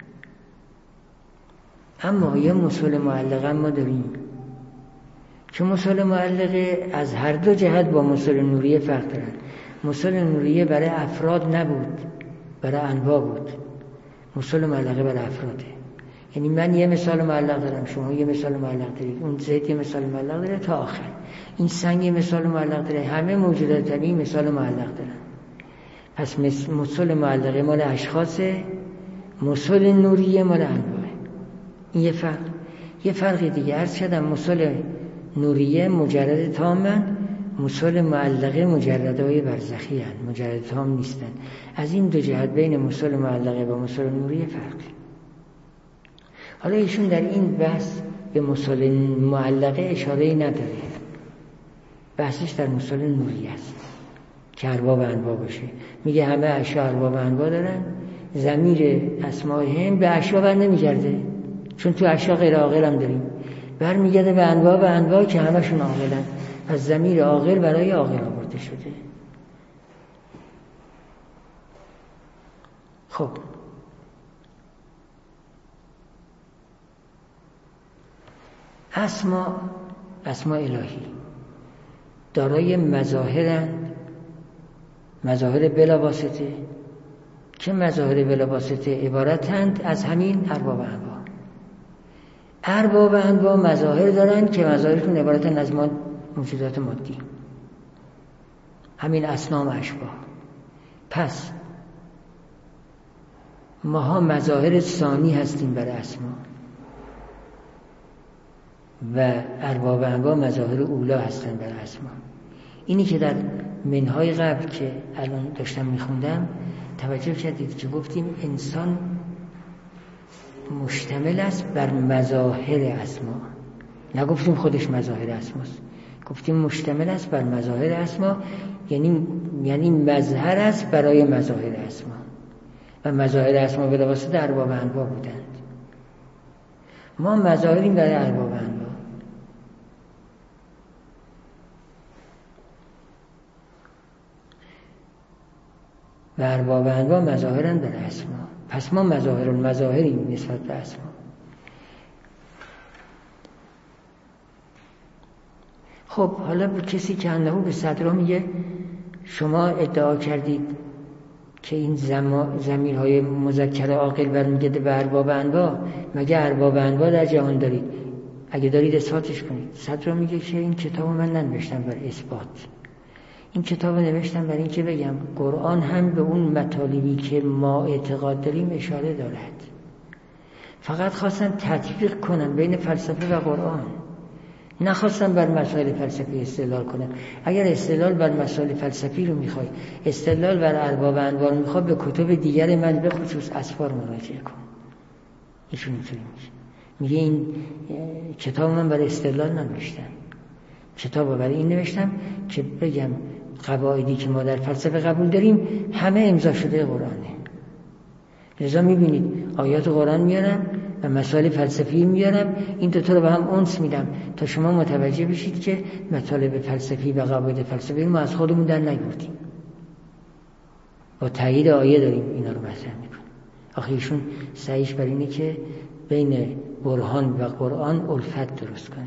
اما یه مثال معلقه ما داریم که مثال معلقه از هر دو جهت با مثال نوریه فرق دارن. مثال نوریه برای افراد نبود، برای انواع بود. مثال معلقه برای افراده. یعنی من یه مثال معلق دارم، شما یه مثال معلق دارید، اون زید یه مثال معلق داره تا آخر، این سنگ یه مثال معلق داره، همه موجودات طبیعی مثال معلق دارن. پس مثال معلقه مال اشخاصه، مسل نوریه مال انواعه. این یه فرق دیگه. عرض کردم مسل نوریه مجرد تامن، مسل معلقه مجردهای برزخی هستند، مجرد تام نیستن. از این دو جهت بین مسل معلقه و مسل نوریه فرق. حالا ایشون در این بحث به مسل معلقه اشاره‌ای نداره، بحثش در مسل نوریه است که ارباب انواع باشه. میگه همه اشیاء ارباب انواع دارن، ضمیر اسماء هم به اشیاء بر نمیگرده، چون تو اشیاء غیر عاقل هم داریم، برمیگرده به انواع که همشون عاقلن. پس ضمیر عاقل برای عاقل آورده شده. خب اسماء الهی دارای مظاهرند، مظاهر بلا واسطه. که مظاهر بلا واسطه عبارتند از همین ارباب انواع. ارباب انواع مظاهر دارند که مظاهرشون عبارتند از موجودات مادی، همین اصنام و اشباح. پس ماها مظاهر ثانی هستیم برای اسما و ارباب انواع مظاهر اولا هستند برای اسما. اینی که در منهای قبل که الان داشتم میخوندم توجه کردید که گفتیم انسان مشتمل است بر مظاهر اسما، نگفتیم خودش مظاهر اسماست، گفتیم مشتمل است بر مظاهر اسما، یعنی مظهر است برای مظاهر اسما و مظاهر اسما به واسطه ارباب انواع بودند. ما مظاهریم برای ارباب انواع. و ارباب انواع مظاهرن برای اسما. پس ما مظاهر المظاهریم نسبت به اسما. خب حالا به کسی که انه به صدرا میگه شما ادعا کردید که این ضمیرهای مذکر عاقل برمیگرده به ارباب انواع، مگه ارباب انواع در جهان دارید؟ اگه دارید اثباتش کنید. صدرا میگه که این کتاب من ننوشتم برای اثبات، این کتاب نوشتم برای این که بگم قرآن هم به اون مطالبی که ما اعتقاد داریم اشاره دارد. فقط خواستن تطبیق کنن بین فلسفه و قرآن، نخواستن بر مسائل فلسفی استدلال کنن. اگر استدلال بر مسائل فلسفی رو میخوای، استدلال بر ارباب انواع میخواد، به کتب دیگر من به خصوص اسفار مراجعه کن. ایشون اینطوری میگه این کتاب من برای استدلال ننوشتم، کتابو برای این نوشتم که بگم قواعدی که ما در فلسفه قبول داریم همه امضا شده قرآنه. لذا میبینید آیات قرآن میارم و مسائل فلسفی میارم، این دوتا رو به هم انس میدم تا شما متوجه بشید که مطالب فلسفی و قواعد فلسفی ما از خودمون در نیاوردیم، با تایید آیه داریم اینا رو مطرح میکنیم. آخه ایشون سعیش بر اینه که بین برهان و قرآن الفت درست کنه.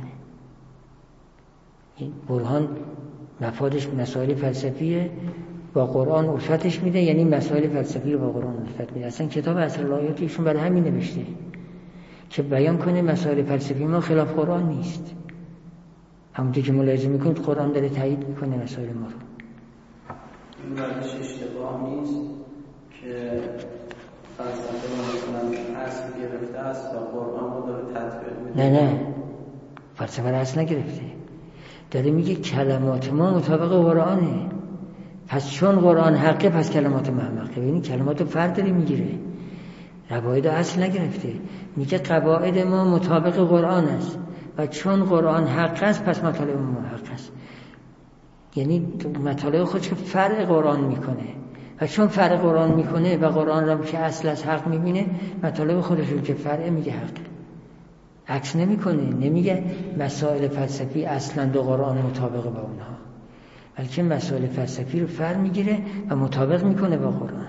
این برهان مفادش مسائل فلسفیه، با قرآن الفتش میده، یعنی مسائل فلسفی رو با قرآن الفت میده. اصلا کتاب اصل الآیات ایشون برای همین نوشته که بیان کنه مسائل فلسفی ما خلاف قرآن نیست. همونطور که ملاحظه میکنید قرآن داره تایید میکنه مسائل ما رو. این بردش اشتباه نیست که فلسفه ما مثلا اصل گرفته است و قرآن رو داره تطبیق میده؟ نه فلسفه رو اصل نگرفته، داره میگه کلمات ما مطابق قرآنه. پس چون قرآن حقه پس کلمات ما هم حقه. ببینید کلمات رو فرد داره میگیره، قواعد اصل نگرفته. میگه قواعد ما مطابق قرآن است و چون قرآن حق است پس مطالب ما حق است. یعنی مطالب خودش که فرع قرآن میکنه و چون فرع قرآن میکنه و قرآن را که اصل از حق میبینه، مطالب خودش رو که فرع میگه حق، عکس نمیکنه. نمیگه مسائل فلسفی اصلا دو قرآن مطابق با اونها، بلکه مسائل فلسفی رو فرع میگیره و مطابق میکنه با قرآن.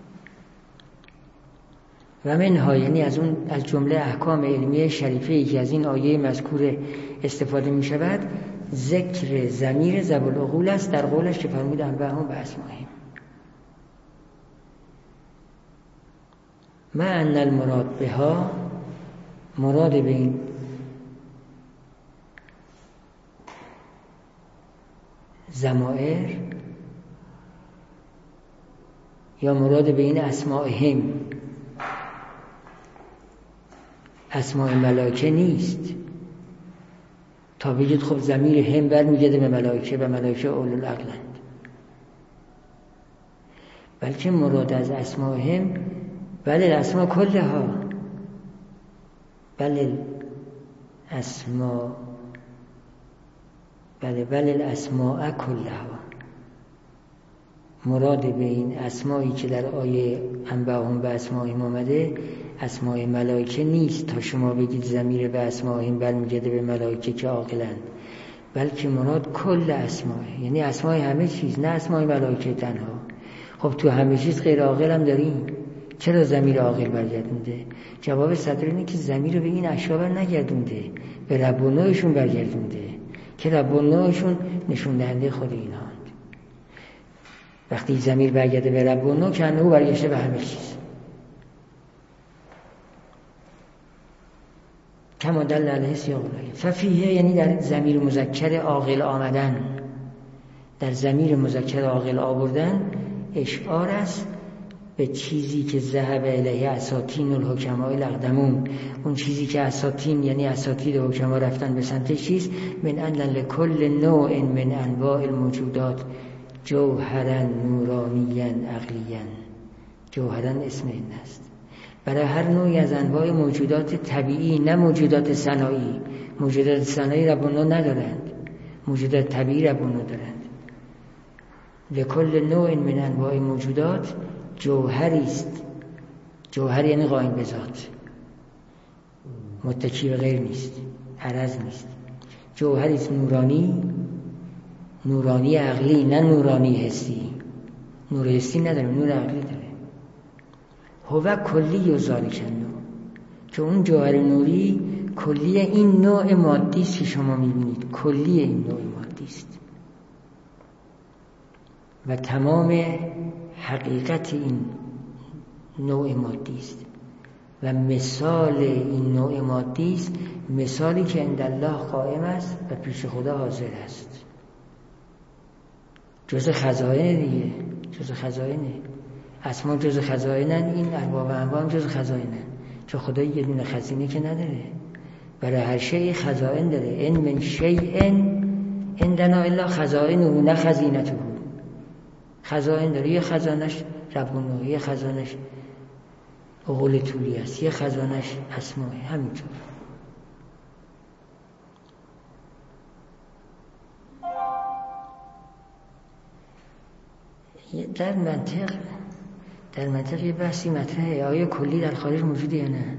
و منها یعنی از جمله احکام علمیه شریفه که از این آیه مذکور استفاده می شود، ذکر ضمیر ذوی العقول است در قولش که فرمود انبأهم باسمائهم. ما ان المراد بها، مراد به این ضمائر یا مراد به این اسمائهم اسماء ملائکه نیست تا بگید خب ضمیر هم برمیگرده به ملائکه و ملائکه اولوالعقلند، بلکه مراد از اسماء هم بل الاسماء کلها، بل الاسماء کلها. مراد به این اسمایی که در آیه انبأهم باسمائهم آمده اسماء ملائکه نیست تا شما بگید ضمیر به اسمائهم برمیگرده به ملائکه که عاقلند، بلکه مراد کل اسماء، یعنی اسماء همه چیز، نه اسماء ملائکه تنها. خب تو همه چیز غیر عاقل هم داریم، چرا ضمیر عاقل برگردونده؟ جواب صدر اینه که ضمیر رو به این اشیا نگردونده، به رب و نوعشون برگردونده که رب و نوعشون نشون دهنده خود ایناند. وقتی ضمیر برگرده به رب و نوع که انه برگشته به همه چیز. کما دل علیه سیاق الآیه. ففیه یعنی در ضمیر مذکر عاقل آمدن، در ضمیر مذکر عاقل آوردن اشعار است به چیزی که ذهب الیه اساطین الحکماء الاقدمون، اون چیزی که اساطین یعنی اساطیر حکما رفتن به سمت چیز، من ان لکل نوع من انواع الموجودات جوهرا نورانیا عقلیا. جوهرا اسم این است برای هر نوعی از انواع موجودات طبیعی، نه موجودات صناعی. موجودات صناعی رب و نوع ندارند، موجودات طبیعی رب و نوع دارند. لکل نوع من انواع موجودات جوهری است. جوهر یعنی قائم به ذات، متکی به غیر نیست، عرض نیست. جوهری است نورانی، نورانی عقلی، نه نورانی حسی. نور حسی نداره، نور عقلی داره. هو کلی و ذالک النوع، که اون جوهر نوری کلی این نوع مادی است که شما میبینید، کلی این نوع مادی است و تمام حقیقت این نوع مادی است و مثال این نوع مادی است مثالی که عند الله قائم است و پیش خدا حاضر است. جز خزائن دیگه، جز خزائنه. اسما جز خزائنن، این ارباب انواع جز خزائنن، چون خدا یه دونه خزینه که نداره، برای هر شیء خزائن داره. ان من شیء عندنا الا خزائنه نه خزینته. خزائن داره، یه خزانش رب و نوع، یه خزانش عقول طولی است، یه خزانش اسماء، همینطور. در منطق یه بحثی مطرحه، آیا کلی در خارج موجوده یا نه؟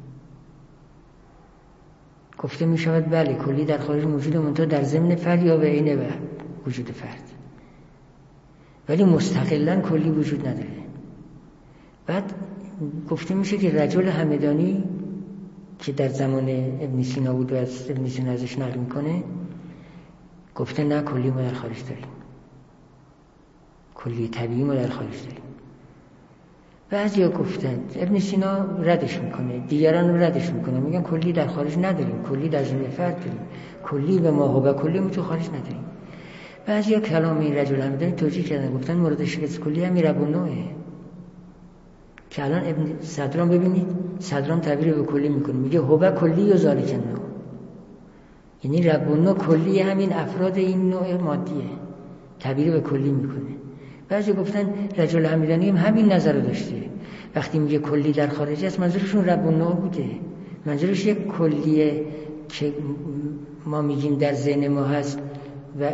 گفته می شود بله کلی در خارج موجوده، منتها در ضمن فرد یا به عین وجود فرد، ولی مستقلاً کلی وجود نداره. بعد گفته میشه که رجل همدانی که در زمان ابن سینا بود و از ابن سینا ازش نقل میکنه، گفته نه کلی ما در خارج داریم، کلی طبیعی ما در خارج داریم. بعضیا گفتن، ابن سینا ردش میکنه، دیگران ردش میکنه، میگن کلی در خارج نداریم، کلی در ضمن فرد داریم، کلی به ما هو کلی ما تو خارج نداریم. بعضیا کلام این رجل همدانی توجیه کردن، گفتن مورد شکست کلی همین رب و نوعه که الان ابن صدرام ببینید، صدرام تعبیر به کلی میکنه، میگه هو کلی و ذالک النوع، یعنی رب و نوع کلی همین افراد این نوع مادیه، تعبیر به کلی میکنه. بعضی گفتن رجل همدانی هم همین نظر رو داشته، وقتی میگه کلی در خارج است منظورشون رب و نوع بوده، منظورش یک کلیه که ما میگیم در ذهن ما هست و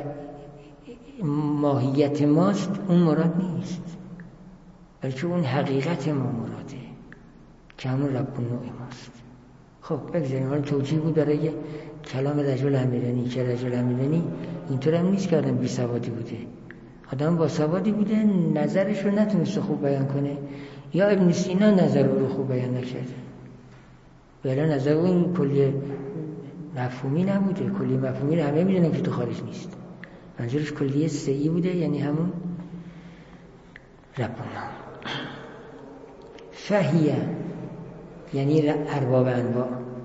ماهیت ماست، اون مراد نیست، بلکه اون حقیقت ما مراده که همون رب و نوع ماست. خب بگذاریم، حالا توجیه بود برای کلام رجل همدانی که رجل همدانی اینطور هم نیست که آدم بی سوادی بوده، آدم با سوادی بوده، نظرش رو نتونسته خوب بیان کنه، یا ابن سینا نظر رو خوب بیان نکرده، ولی نظر اون کلی مفهومی نبوده، کلی مفهومی رو همه میدونن که تو خارج نیست، منظورش کلیه سعی بوده، یعنی همون ربنا. فهیه یعنی ارباب انواع،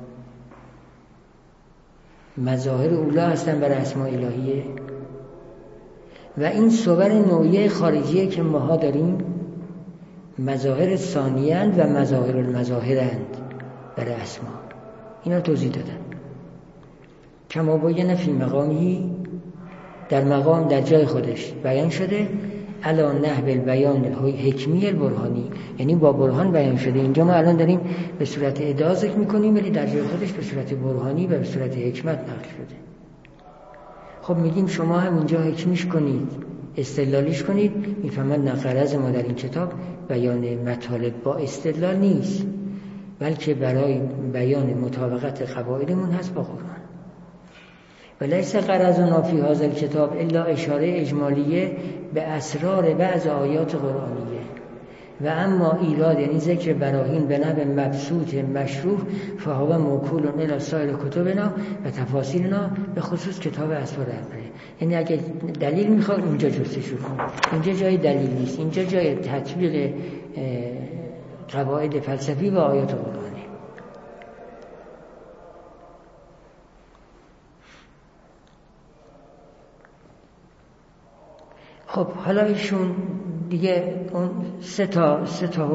مظاهر اولا هستن برای اسماء الهیه و این صور نوعیه خارجیه که ماها داریم مظاهر ثانیه‌اند و مظاهر المظاهرند برای اسماء. اینا توضیح دادن. کما بین فی مقامی، در مقام در جای خودش بیان شده، علا نحو البیان حکمی البرهانی، یعنی با برهان بیان شده. اینجا ما الان داریم به صورت ادعا ذکر میکنیم، ولی در جای خودش به صورت برهانی و به صورت حکمت نقل شده. خب میگیم شما هم اینجا حکمیش کنید، استدلالیش کنید. میفهمند نه، غرض ما در این کتاب بیان مطالب با استدلال نیست، بلکه برای بیان مطابقت قواعدمون هست با قرآن. ولیس غرضنا فی هذا الکتاب الا اشاره اجمالیه به اسرار بعض آیات قرآنیه و اما ایراد، یعنی ذکر براهین به نحو مبسوط مشروح، فهو موکول الی سایر کتبنا و تفاسیرنا، به خصوص کتاب اسرار البره. یعنی اگه دلیل میخواد اونجا جستجو کن، اینجا جای دلیل نیست، اینجا جای تطبیق قواعد فلسفی و آیات قرآنی. خب حالا ایشون دیگه اون سه تا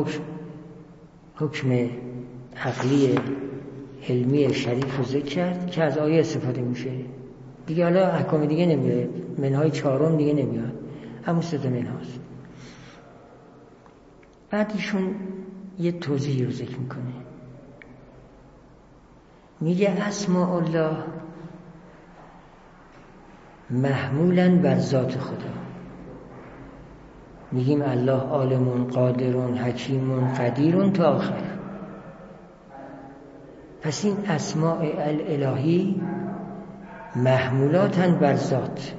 حکم عقلی علمی شریف رو ذکر کرد که از آیه استفاده میشه دیگه. حالا احکام دیگه نمیاد، منهای چهارم دیگه نمیاد، همون سه تا منهاست. بعد ایشون یه توضیح رو ذکر میکنه، میگه اسماء الله محمولاً بر ذات خدا. میگیم الله عالمون، قادرون، حکیمون، قدیرون تا آخر. پس این اسماء الالهی محمولاتن بر ذات.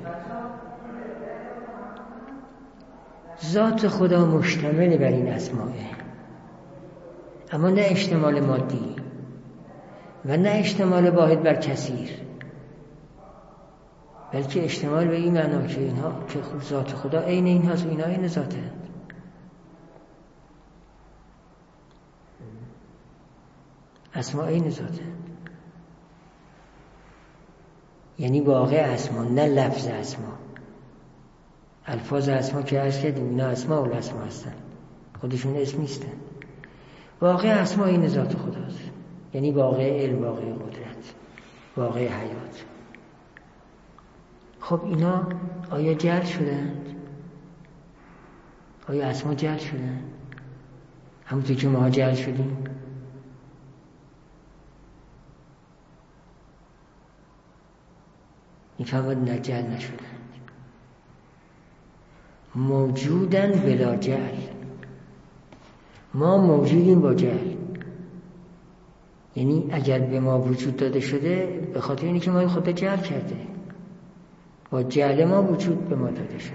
ذات خدا مشتمل بر این اسماء، اما نه اشتمال مادی و نه اشتمال واحد بر کثیر، بلکه اشتمال به این معنا که اینها که ذات خدا عین این هست و اینا عین ذات هست. اسما عین ذات هست، یعنی واقع اسما، نه لفظ اسما. الفاظ اسما که عرض کردیم اینا اسما و اسما هستن، خودشون اسم نیستن. واقع اسما عین ذات خداست، یعنی واقع علم، واقع قدرت، واقع حیات. خب اینا آیا جعل شدند؟ آیا اسما جعل شدند؟ همونطور که ما جعل شدیم؟ میفهمد نه، جعل نشدند، موجودن بلا جعل. ما موجودیم با جعل، یعنی اگر به ما وجود داده شده به خاطر اینه که ما خدا جعل کرده، با جعل ما وجود به ما داده شده.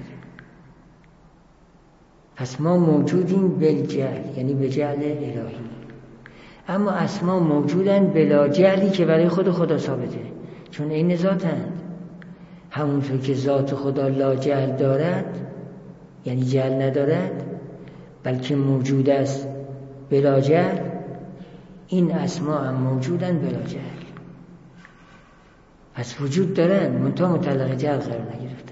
پس ما موجودیم بالجعل، یعنی به جعل الهی. اما اسما موجودن بلا جعلی که برای خود خدا ثابته، چون این ذاتند. همونطور که ذات خدا لا جعل دارد، یعنی جعل ندارد بلکه موجود است بلا جعل، این اسما هم موجودن بلا جعل. پس وجود دارن، منتها مطلق جعل قرار نگرفتن.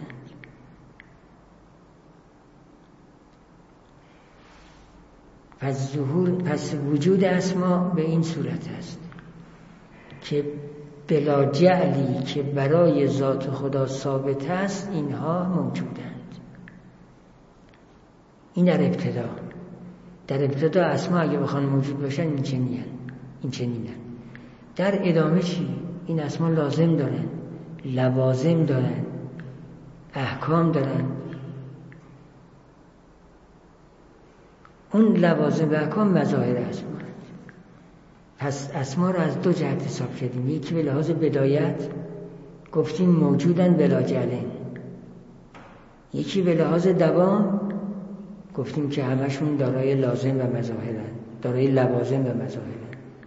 پس وجود اسما به این صورت است که بلا جعلی که برای ذات خدا ثابت است، اینها موجودند. این در ابتدا. در ابتدا اسما اگه بخوان موجود باشن این چنینن. در ادامه چی؟ این اسما لازم دارن، لوازم دارن، احکام دارن. اون لوازم و احکام مظاهر اسما. پس اسما رو از دو جهت حساب کردیم. یکی به لحاظ بدایت گفتیم موجودن بلا جعلن، یکی به لحاظ دوام گفتیم که همشون دارای لازم و مظاهرن، دارای لوازم و مظاهرن.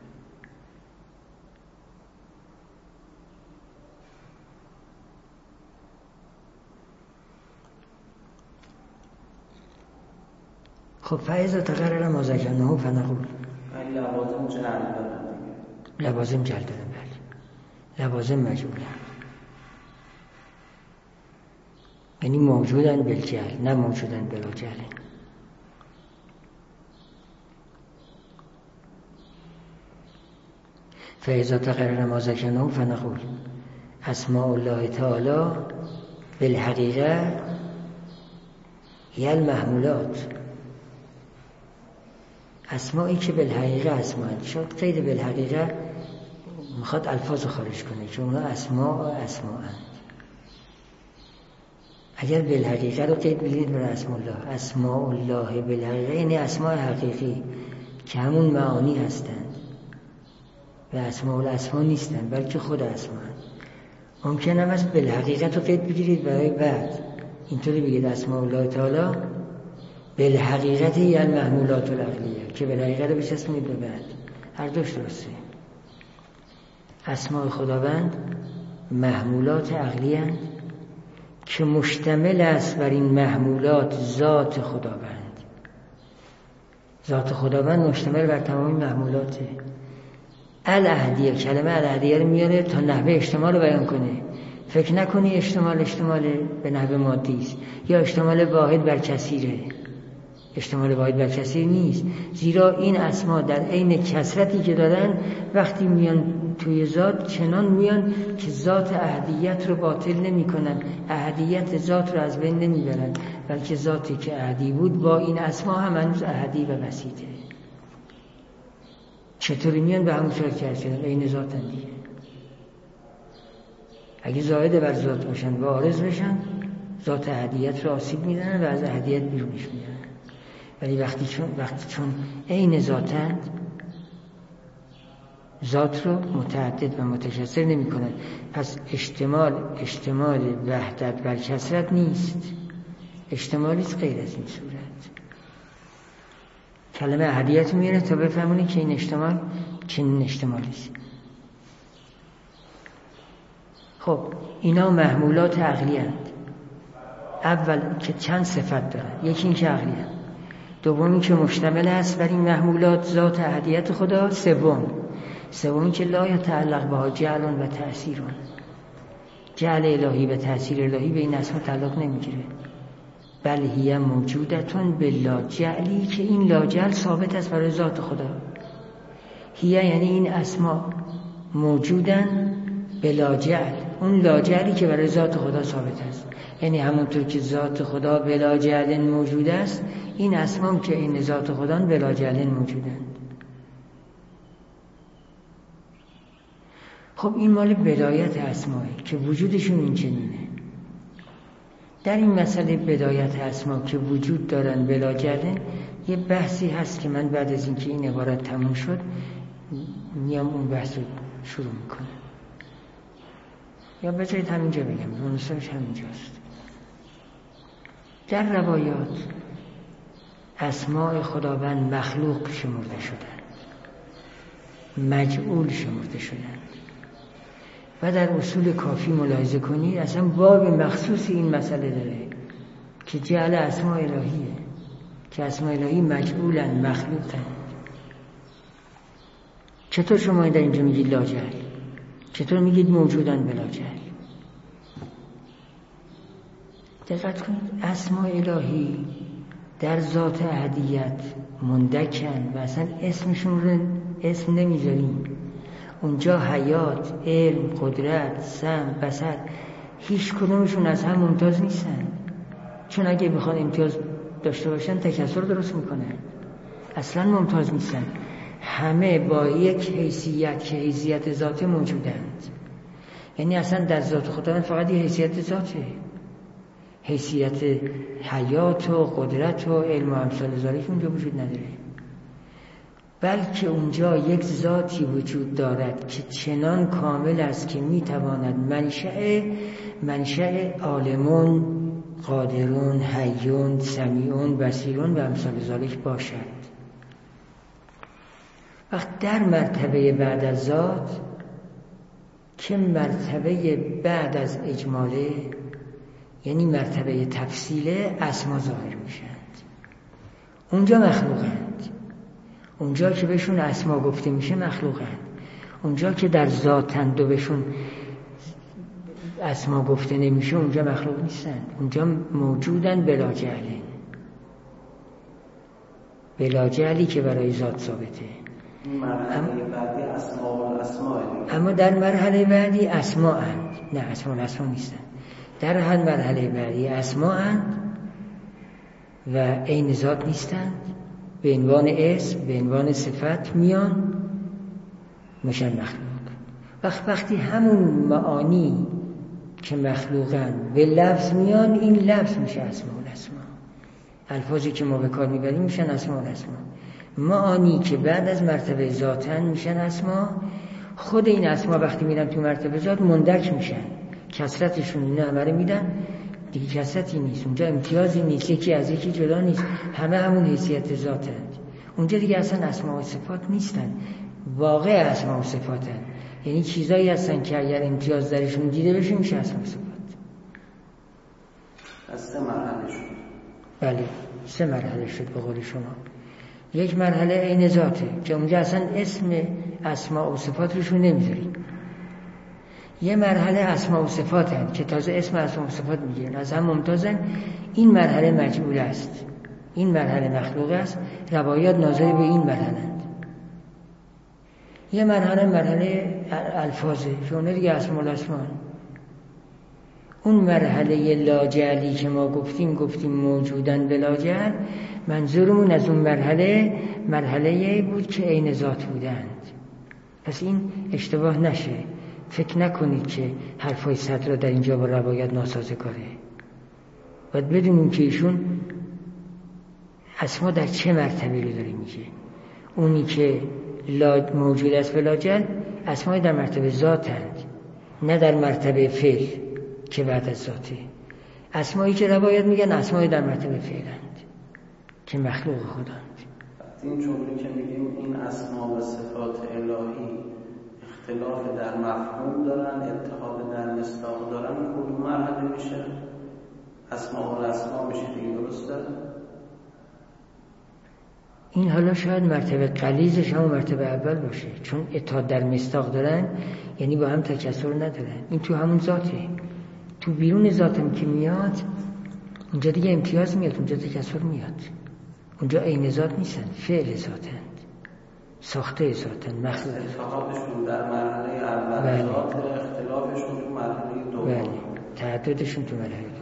خب فاذا تقرر ما ذکرناه فنقول. این لوازم جعل دارن دیگه. لوازم جعل دارن، بله. لوازم مجعولن، یعنی موجودن بالجعل، نه موجودن بلا جعل. فاذا تقرر ما ذکرناه فنقول اسماء الله تعالی بالحقیقه هی المحمولات، اسمایی که بالحقیقه اسماء شد قید بالحقیقه میخواد الفاظ خارج کنه چون اونا اسماء اگر بالحقیقه رو قید بگیرید برای اسماء الله بالحقیقه یعنی اسماء حقیقی که همون معانی هستند و اسماء نیستند بلکه خود اسماء. ممکن هم است بالحقیقت رو قید بگیرید برای بعد اینطوری بگید اسماء الله تعالی بالحقیقت یا المحمولات العقلیه که بالحقیقت رو بچسبونید به بعد. هر دوش درسته. اسماء خداوند محمولات عقلی هستند که مشتمل است بر این محمولات ذات خداوند. ذات خداوند مشتمل بر تمام محمولاته. الاحدیه، کلمه الاحدیه رو میاره تا نحوه اشتمال رو بیان کنه. فکر نکنی اشتمال به نحوه مادی است یا اشتمال واحد بر کثیره. اشتمال واحد بر کثیر نیست، زیرا این اسما در عین کثرتی که دارن وقتی میان توی ذات چنان میان که ذات احدیت رو باطل نمی کنن، احدیت ذات رو از بین نمی برن، بلکه ذاتی که احدی بود با این اسما هم هنوز احدی و بسیطه. چطوری میان به همون صورت که هستن عین ذاتن دیگه. اگه زائد بر ذات باشن و عارض بشن ذات احدیت رو آسیب میدن و از احدیت بیرونش میدن. ولی وقتی چون عین ذاتند ذات رو متعدد و متکثر نمی کنند، پس اشتمال وحدت بر کثرت نیست، اشتمالیست غیر از این صورت. کلمه احدیت میره تا بفهمونی که این اشتمال چنین اشتمالیست. خب اینا محمولات عقلی هستند. اول که چند صفت دارن، یکی این که عقلی هستند، دومی که مشتمل است بر این محمولات ذات احدیت خدا، سومی که لا یتعلق بها جعل و تأثیر. جعل الهی و تأثیر الهی به این اسما تعلق نمیگیره، بل هی موجودتون بلا جعلی که این لا جعل ثابت است برای ذات خدا. هی یعنی این اسما موجودن بلا جعل، اون لا جعلی که برای ذات خدا ثابت است. یعنی همونطور که ذات خدا بلا جعل موجود است، این اسمام که این ذات خدا بلا جعل موجودند. خب این مال بدایت اسمایی که وجودشون این چنینه. در این مسئله بدایت اسما که وجود دارن بلا جعل یه بحثی هست که من بعد از اینکه این عبارت تموم شد میام اون بحث رو شروع میکنم، یا بذارید همینجا بگم، مناسبش همینجاست. در روایات اسماء خداوند مخلوق شمرده شدند، مجعول شمرده شدند و در اصول کافی ملاحظه کنید اصلا باب مخصوص این مسئله داره که جعل اسماء الهیه، که اسماء الهی مجعولن، مخلوقن. چطور شما در اینجا میگید لا جعل؟ چطور میگید موجودن بلا جعل؟ دقت کنید اسماء الهی در ذات احدیت مندکن و اصلا اسمشون رو اسم نمیذاریم. اونجا حیات، علم، قدرت، سمع، بصر هیچ کدومشون از هم ممتاز نیستن، چون اگه بخوان امتیاز داشته باشن تکثر درست میکنن. اصلا ممتاز نیستن، همه با یک حیثیت که حیثیت ذات موجودند. یعنی اصلا در ذات خداوند فقط یه حیثیت ذاته، حیثیت حیات و قدرت و علم و امثال ذالک اونجا وجود نداره، بلکه اونجا یک ذاتی وجود دارد که چنان کامل است که میتواند منشأ عالمون، قادرون، حیون، سمیعون، بصیرون و امثال ذالک باشد. وقت در مرتبه بعد از ذات که مرتبه بعد از اجماله، یعنی مرتبه تفصیله، اسما ظاهر میشند. اونجا مخلوقند، اونجا که بهشون اسما گفته میشه مخلوقند. اونجا که در ذاتند و بهشون اسما گفته نمیشه اونجا مخلوق نیستند، اونجا موجودن بلا جعلن، بلا جعلی که برای ذات ثابته. مرحله بعدی اسماء الاسماء. اما در مرحله بعدی اسماء اند. نه اسماء نیستن. در هر مرحله بعدی اسماء اند و عین ذات نیستند، به عنوان اسم، به عنوان صفت میان میشن مخلوق. وقتی همون معانی که مخلوقن به لفظ میان، این لفظ میشه اسماء الاسماء. الفاظی که ما به کار میبریم میشن اسماء الاسماء. معانی که بعد از مرتبه ذاتن میشن اسماء. خود این اسماء وقتی میرن تو مرتبه ذات مندرج میشن، کثرتشون این عمره میدن دیگه، کثرتی نیست اونجا، امتیازی نیست، یکی از یکی جدا نیست، همه همون حیثیت ذاتند. اونجا دیگه اصلا اسماء و صفات نیستن، واقع اسماء و صفاتند. یعنی چیزایی هستن که اگر امتیاز درشون دیده بشه میشه اسماء و صفات. از 3 مرحله شد. بله 3 مرحله شد به قول شما. یک مرحله عین ذاته که اونجا اصلا اسم اسماء و صفات روشون نمیذاریم. یه مرحله اسماء و صفات هست که تازه اسم اسماء و صفات میگیرن، از هم ممتازن. این مرحله مجعول است، این مرحله مخلوق است، روایات ناظر به این مرحله هست. یه مرحله الفاظه که اونه دیگه اسماء الاسماء. اون مرحله لاجعلی که ما گفتیم موجودن بلا جعل، منظورمون از اون مرحله بود که عین ذات بودند. پس این اشتباه نشه، فکر نکنید که حرفای صدر در اینجا با روایت ناسازگاره. باید بدونیم که ایشون اسما در چه مرتبه رو داره میگه. اونی که موجود است بلا جعل، اسمای در مرتبه ذاتند، نه در مرتبه فعل که بعد از ذاته. اسمایی که روایت میگن اسمای در مرتبه فعلند که مخلوق خداند. این جمله که میگیم این اسما و صفات الهی اختلاف در مفهوم دارن، اتحاد در مصداق دارن، کدوم مرحله میشه؟ اسماء الاسماء میشه دیگه، درسته؟ این حالا شاید مرتبه غلیظش هم مرتبه اول باشه، چون اتحاد در مصداق دارن یعنی با هم تکثر ندارن. این تو همون ذاته، تو بیرون ذاتم که میاد اونجا دیگه امتیاز میاد، اونجا تکثر میاد، اونجا عین ذات نیستن، فعل ذاتن، ساخته ذاتن، مخلوق. اتحادشون در مرحله اول ذات، اختلافشون تو مرحله دوم. بله، تعددشون تو مرحله دوم.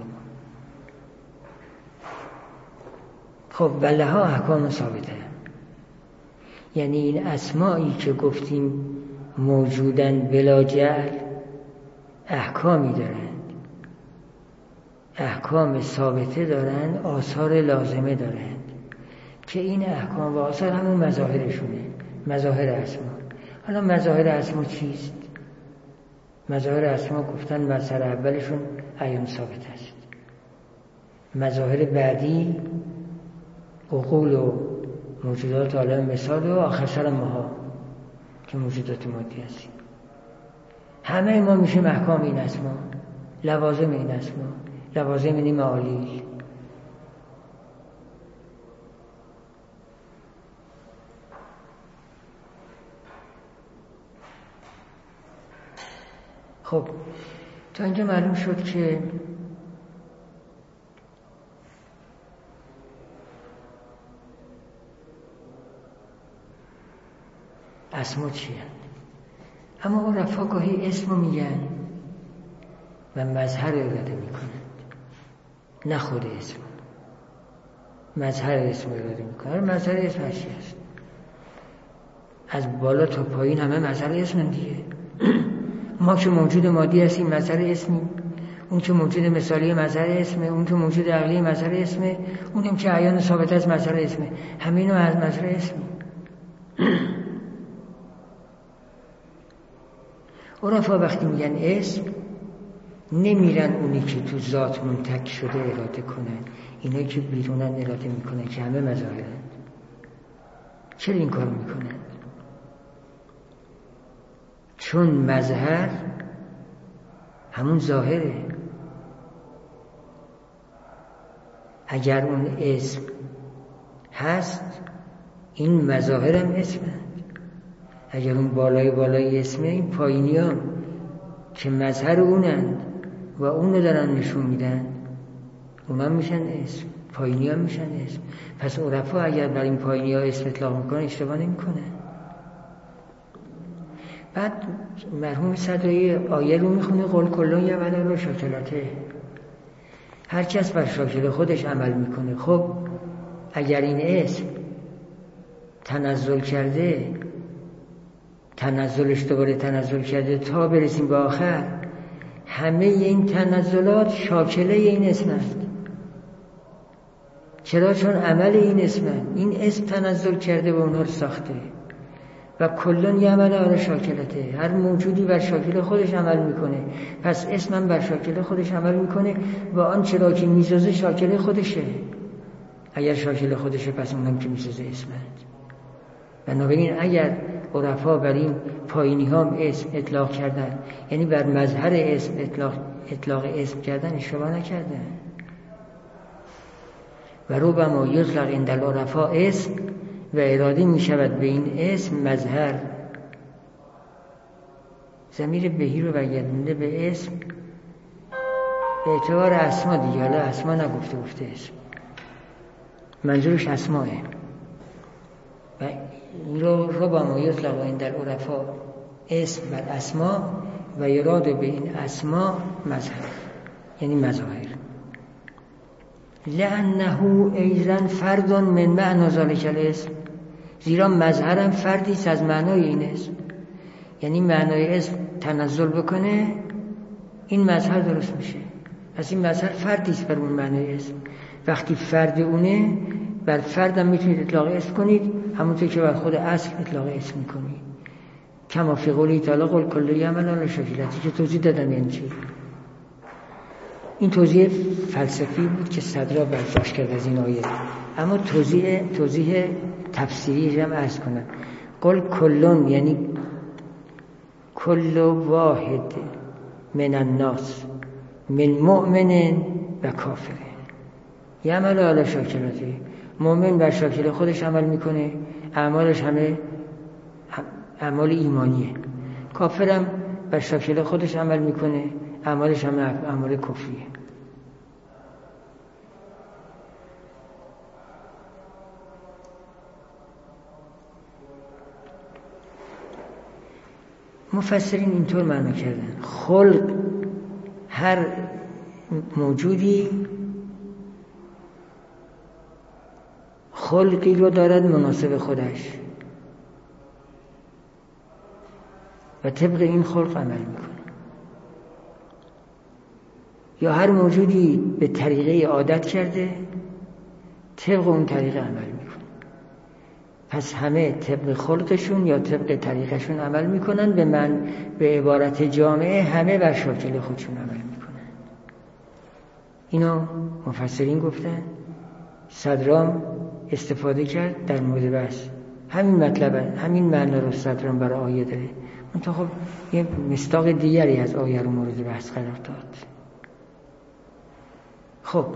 خب ولها احکام ثابته، یعنی این اسمایی که گفتیم موجودن بلا جعل احکامی دارند، احکام ثابته دارند، آثار لازمه دارند که این احکام و آثار همون مظاهرشونه، مظاهر اسما. حالا مظاهر اسما چیست؟ مظاهر اسما گفتن مظهر اولشون عیان ثابت است، مظاهر بعدی عقول و موجودات عالم مثال و آخر ماها که موجودات مادی هستیم. همه ما میشه احکام این اسما، لوازم این اسما، لوازم این معالی. خب تا اینجا معلوم شد که اسما چیه؟ اما عرفا گاهی اسمو میگن و مظهر اراده میکنند، نه خود اسم، مظهر اسم اراده میکنند. مظهر اسم هرچی هست، از بالا تا پایین همه مظهر اسم دیگه. ما که موجود مادی هستیم مظهر اسمیم، اون که موجود مثالی مظهر اسمه، اون که موجود عقلی مظهر اسمه، اونم که عیان ثابت از مظهر اسمه، همه اینو از مظهر اسمیم. عرفا وقتی میگن اسم نمیرن اونی که تو ذات منتک شده اراده کنن، اینایی که بیرونن اراده میکنن که همه مظاهرن. چرا این کار میکنن؟ چون مظهر همون ظاهره. اگر اون اسم هست این مظاهر هم اسمند. اگر اون بالای اسمه، این پایینی هم که مظهر اونند و اونو دارن نشون میدن، اونا میشن اسم، پایینی هم میشن اسم. پس عرفا اگر بر این پایینی ها اسم اطلاق میکنن اشتباه نمیکنن. بعد مرحوم صدرایی آیه رو میخونه قل کل یعمل علی شاکلته، هر کس بر شاکل خودش عمل میکنه. خب اگر این اسم تنزل کرده، تنزلش دوباره تنزل کرده تا برسیم به آخر، همه این تنزلات شاکله این اسم است. چرا؟ چون عمل این اسم است. این اسم تنزل کرده و اونها رو ساخته. و کلون یعمل علی شاکلته، هر موجودی بر شاکل خودش عمل میکنه، پس اسمم بر شاکل خودش عمل میکنه و آن چرا که میسازه شاکل خودشه. اگر شاکل خودشه پس اونم که میسازه اسمند. بنابراین اگر عرفا بر این پایینی ها اسم اطلاق کردن، یعنی بر مظهر اسم اطلاق اسم کردن، اشتباه نکردن. و ربما یطلق عند العرفا اسم و اراده می شود به این اسم مظهر. ضمیر بهی رو برگردونده به اسم به اعتبار اسما دیگه، حالا اسما نگفته گفته اسم، منظورش اسماه. و این رو ربما یطلق عند العرفا اسم بر اسما و اراده به این اسما مظهر، یعنی مظاهر. لأنه ایضا فرد من معنی ذلک الاسم، زیرا مظهرم فردی است از معنای این اسم. یعنی معنای اسم تنزل بکنه این مظهر درست میشه. پس این مظهر فردی است بر اون معنای اسم. وقتی فرد اونه، بر فردم میتونید اطلاق اسم کنید، همونطور که بر خود اصل اطلاق اسم میکنید. کما فی قوله تعالی قل کل یعمل علی شاکلته، که توضیح دادم یعنی چی. این توضیح فلسفی بود که صدرا برداشت کرد از این آیه. اما توضیح تفسیری هم عرض کنم. قل کلون یعنی کل واحد من الناس من مؤمن و کافر یعمل علی شاکلته. مؤمن بر شاکل خودش عمل میکنه، اعمالش همه اعمال ایمانیه. کافرم بر شاکل خودش عمل میکنه، اعمالش همه اعمال کفریه. مفسرین اینطور معنا کردن: خلق، هر موجودی خلقی رو دارد مناسب خودش و طبق این خلق عمل میکنه. یا هر موجودی به طریقه عادت کرده، طبق اون طریقه عمل میکنه. پس همه طبق خلقشون یا طبق طریقشون عمل میکنن. به عبارت جامعه همه بر شاکل خودشون عمل میکنن. اینو مفسرین گفتن. صدرام استفاده کرد در مورد بحث همین مطلب، همین معنی رو صدرام برای آیه داره. منتها خب یه مصداق دیگری از آیه رو مورد بحث قرار داد. خب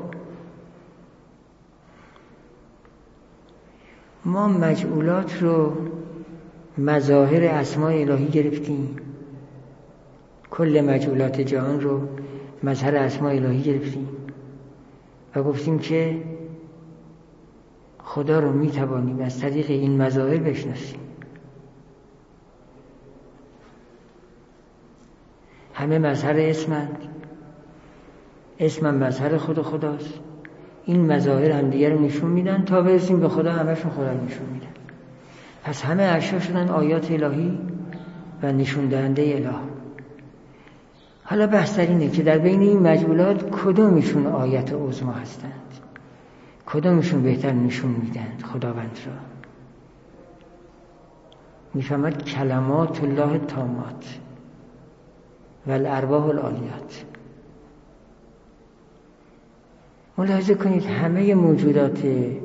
ما مجعولات رو مظاهر اسماء الهی گرفتیم، کل مجعولات جهان رو مظهر اسماء الهی گرفتیم و گفتیم که خدا رو میتوانیم از طریق این مظاهر بشناسیم. همه مظهر اسمند، اسمم مظهر خود خداست. این مظاهر هم دیگر رو نشون میدن تا برسیم به خدا، همشون خدا رو نشون میدن. پس همه اشیا شدن آیات الهی و نشون دهنده اله. حالا بحث در اینه که در بین این مجعولات کدومشون آیت عظما هستند، کدومشون بهتر نشون میدن خداوند را. میفهمد کلمات الله تامات و الارواح العالیات. ملاحظه کنید همه موجودات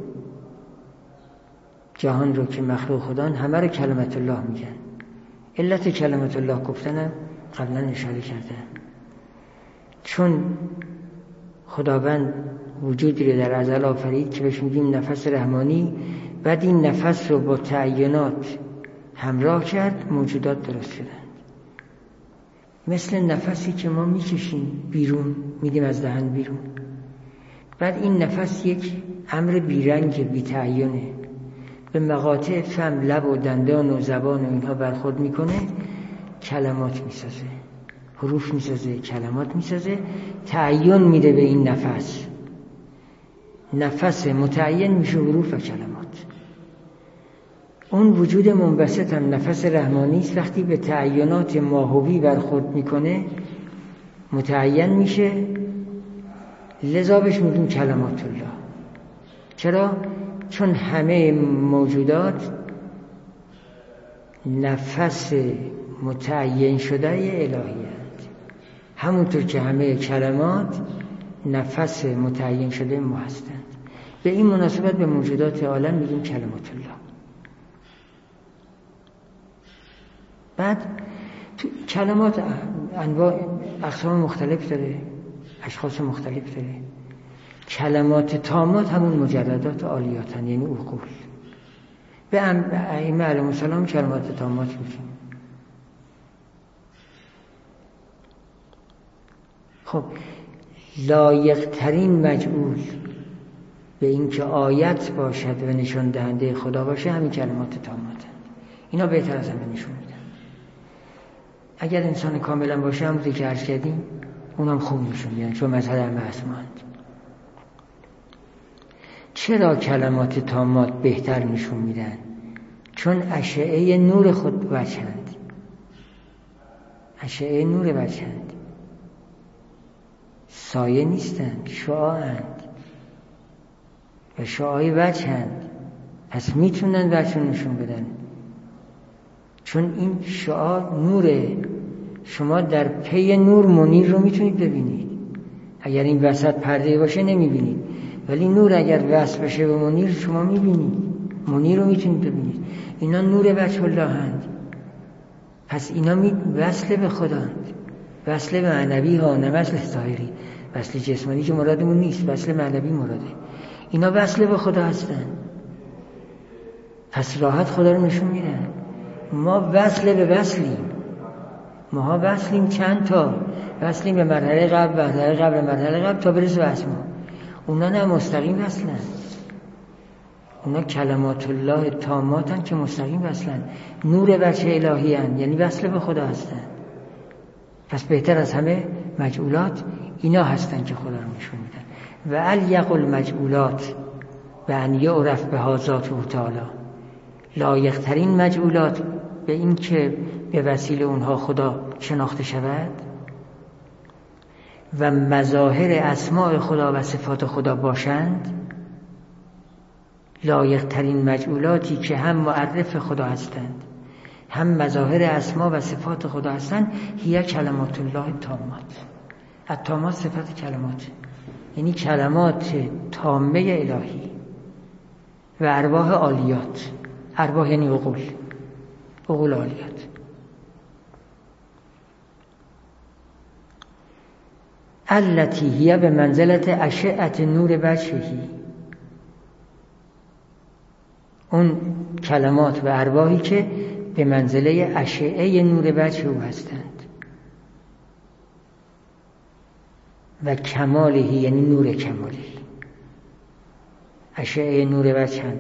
جهان رو که مخلوق خدان همه رو کلمت الله میگن. علت کلمت الله گفتنم قبلا اشاره کردم. چون خداوند وجودی رو در ازل آفرید که بهش میگیم نفس رحمانی، بعد این نفس رو با تعینات همراه کرد، موجودات درست شدند. مثل نفسی که ما میکشیم بیرون، میدیم از دهن بیرون، بعد این نفس یک امر بیرنگ بی تعینه، به مقاطع فم، لب و دندان و زبان و اینها برخورد میکنه کلمات میسازه، حروف میسازه، کلمات میسازه، تعین میده به این نفس. نفس متعین میشه حروف و کلمات. اون وجود منبسط هم نفس رحمانی است، وقتی به تعینات ماهوی برخورد میکنه متعین میشه، لذا بهش میگیم کلمات الله. چرا؟ چون همه موجودات نفس متعین شده الهی هست، همونطور که همه کلمات نفس متعین شده ما هستند. به این مناسبت به موجودات عالم میگیم کلمات الله. بعد کلمات انواع اقسام مختلف داره، اشخاص مختلف داره. کلمات تامات همون مجردات عالیاتن، یعنی عقول. به ائمه علیهم السلام کلمات تامات میگیم. خب لایق ترین مجعول به این که آیت باشد و نشان دهنده خدا باشه همین کلمات تامات. اینا بهتر از همه نشون میدن. اگر انسان کاملا باشه همونطور که عرض کردیم اونم خوب نشون میدن، چون مظهر همه اسماند. چرا کلمات تامات بهتر نشون میدن؟ چون اشعه نور خود وجهند. اشعه نور وجهند، سایه نیستند، شعاعند و شعاعی وجهند. پس میتونن وجهشون نشون بدن، چون این شعاع نوره. شما در پی نور منیر رو میتونید ببینید. اگر این وسط پرده باشه نمیبینید، ولی نور اگر وصل بشه به منیر شما میبینید، منیر رو میتونید ببینید. اینا نور وجه الله هند. پس اینا وصل به خدا هند، وصل معنوی ها، نه وصل ظاهری. وصل جسمانی که مرادمون نیست، وصل معنوی مراده. اینا وصل به خدا هستن، پس راحت خدا رو نشون میدن. ما وصل به وصلیم، ما وصلیم چند تا، وصلیم به مرحله قبل، مرحله قبل تا برسه به اسما. اونا نه مستقیم وصلن، اونا کلمات الله تاماتن که مستقیم وصلن، نور وجه الهی هن، یعنی وصل به خدا هستن. پس بهتر از همه مجعولات اینا هستن که خدا رو نشون میدن. و الیق المجعولات و ان یعرف بها ذاته تعالی. لایق ترین مجعولات به این که به وسیله اونها خدا شناخته شود و مظاهر اسماء خدا و صفات خدا باشند. لایق ترین مجعولاتی که هم معرف خدا هستند هم مظاهر اسما و صفات خدا هستند، هی کلمات الله تامات. التامات صفت کلمات، یعنی کلمات تامه الهی و ارواح عالیات. ارواح یعنی عقول عالیات. التی هی به منزلت اشعه نور وجهی. اون کلمات و ارواحی که به منزله اشعه نور وجه او هستند و کمالهی یعنی نور کمالی. اشعه نور وجه هستند،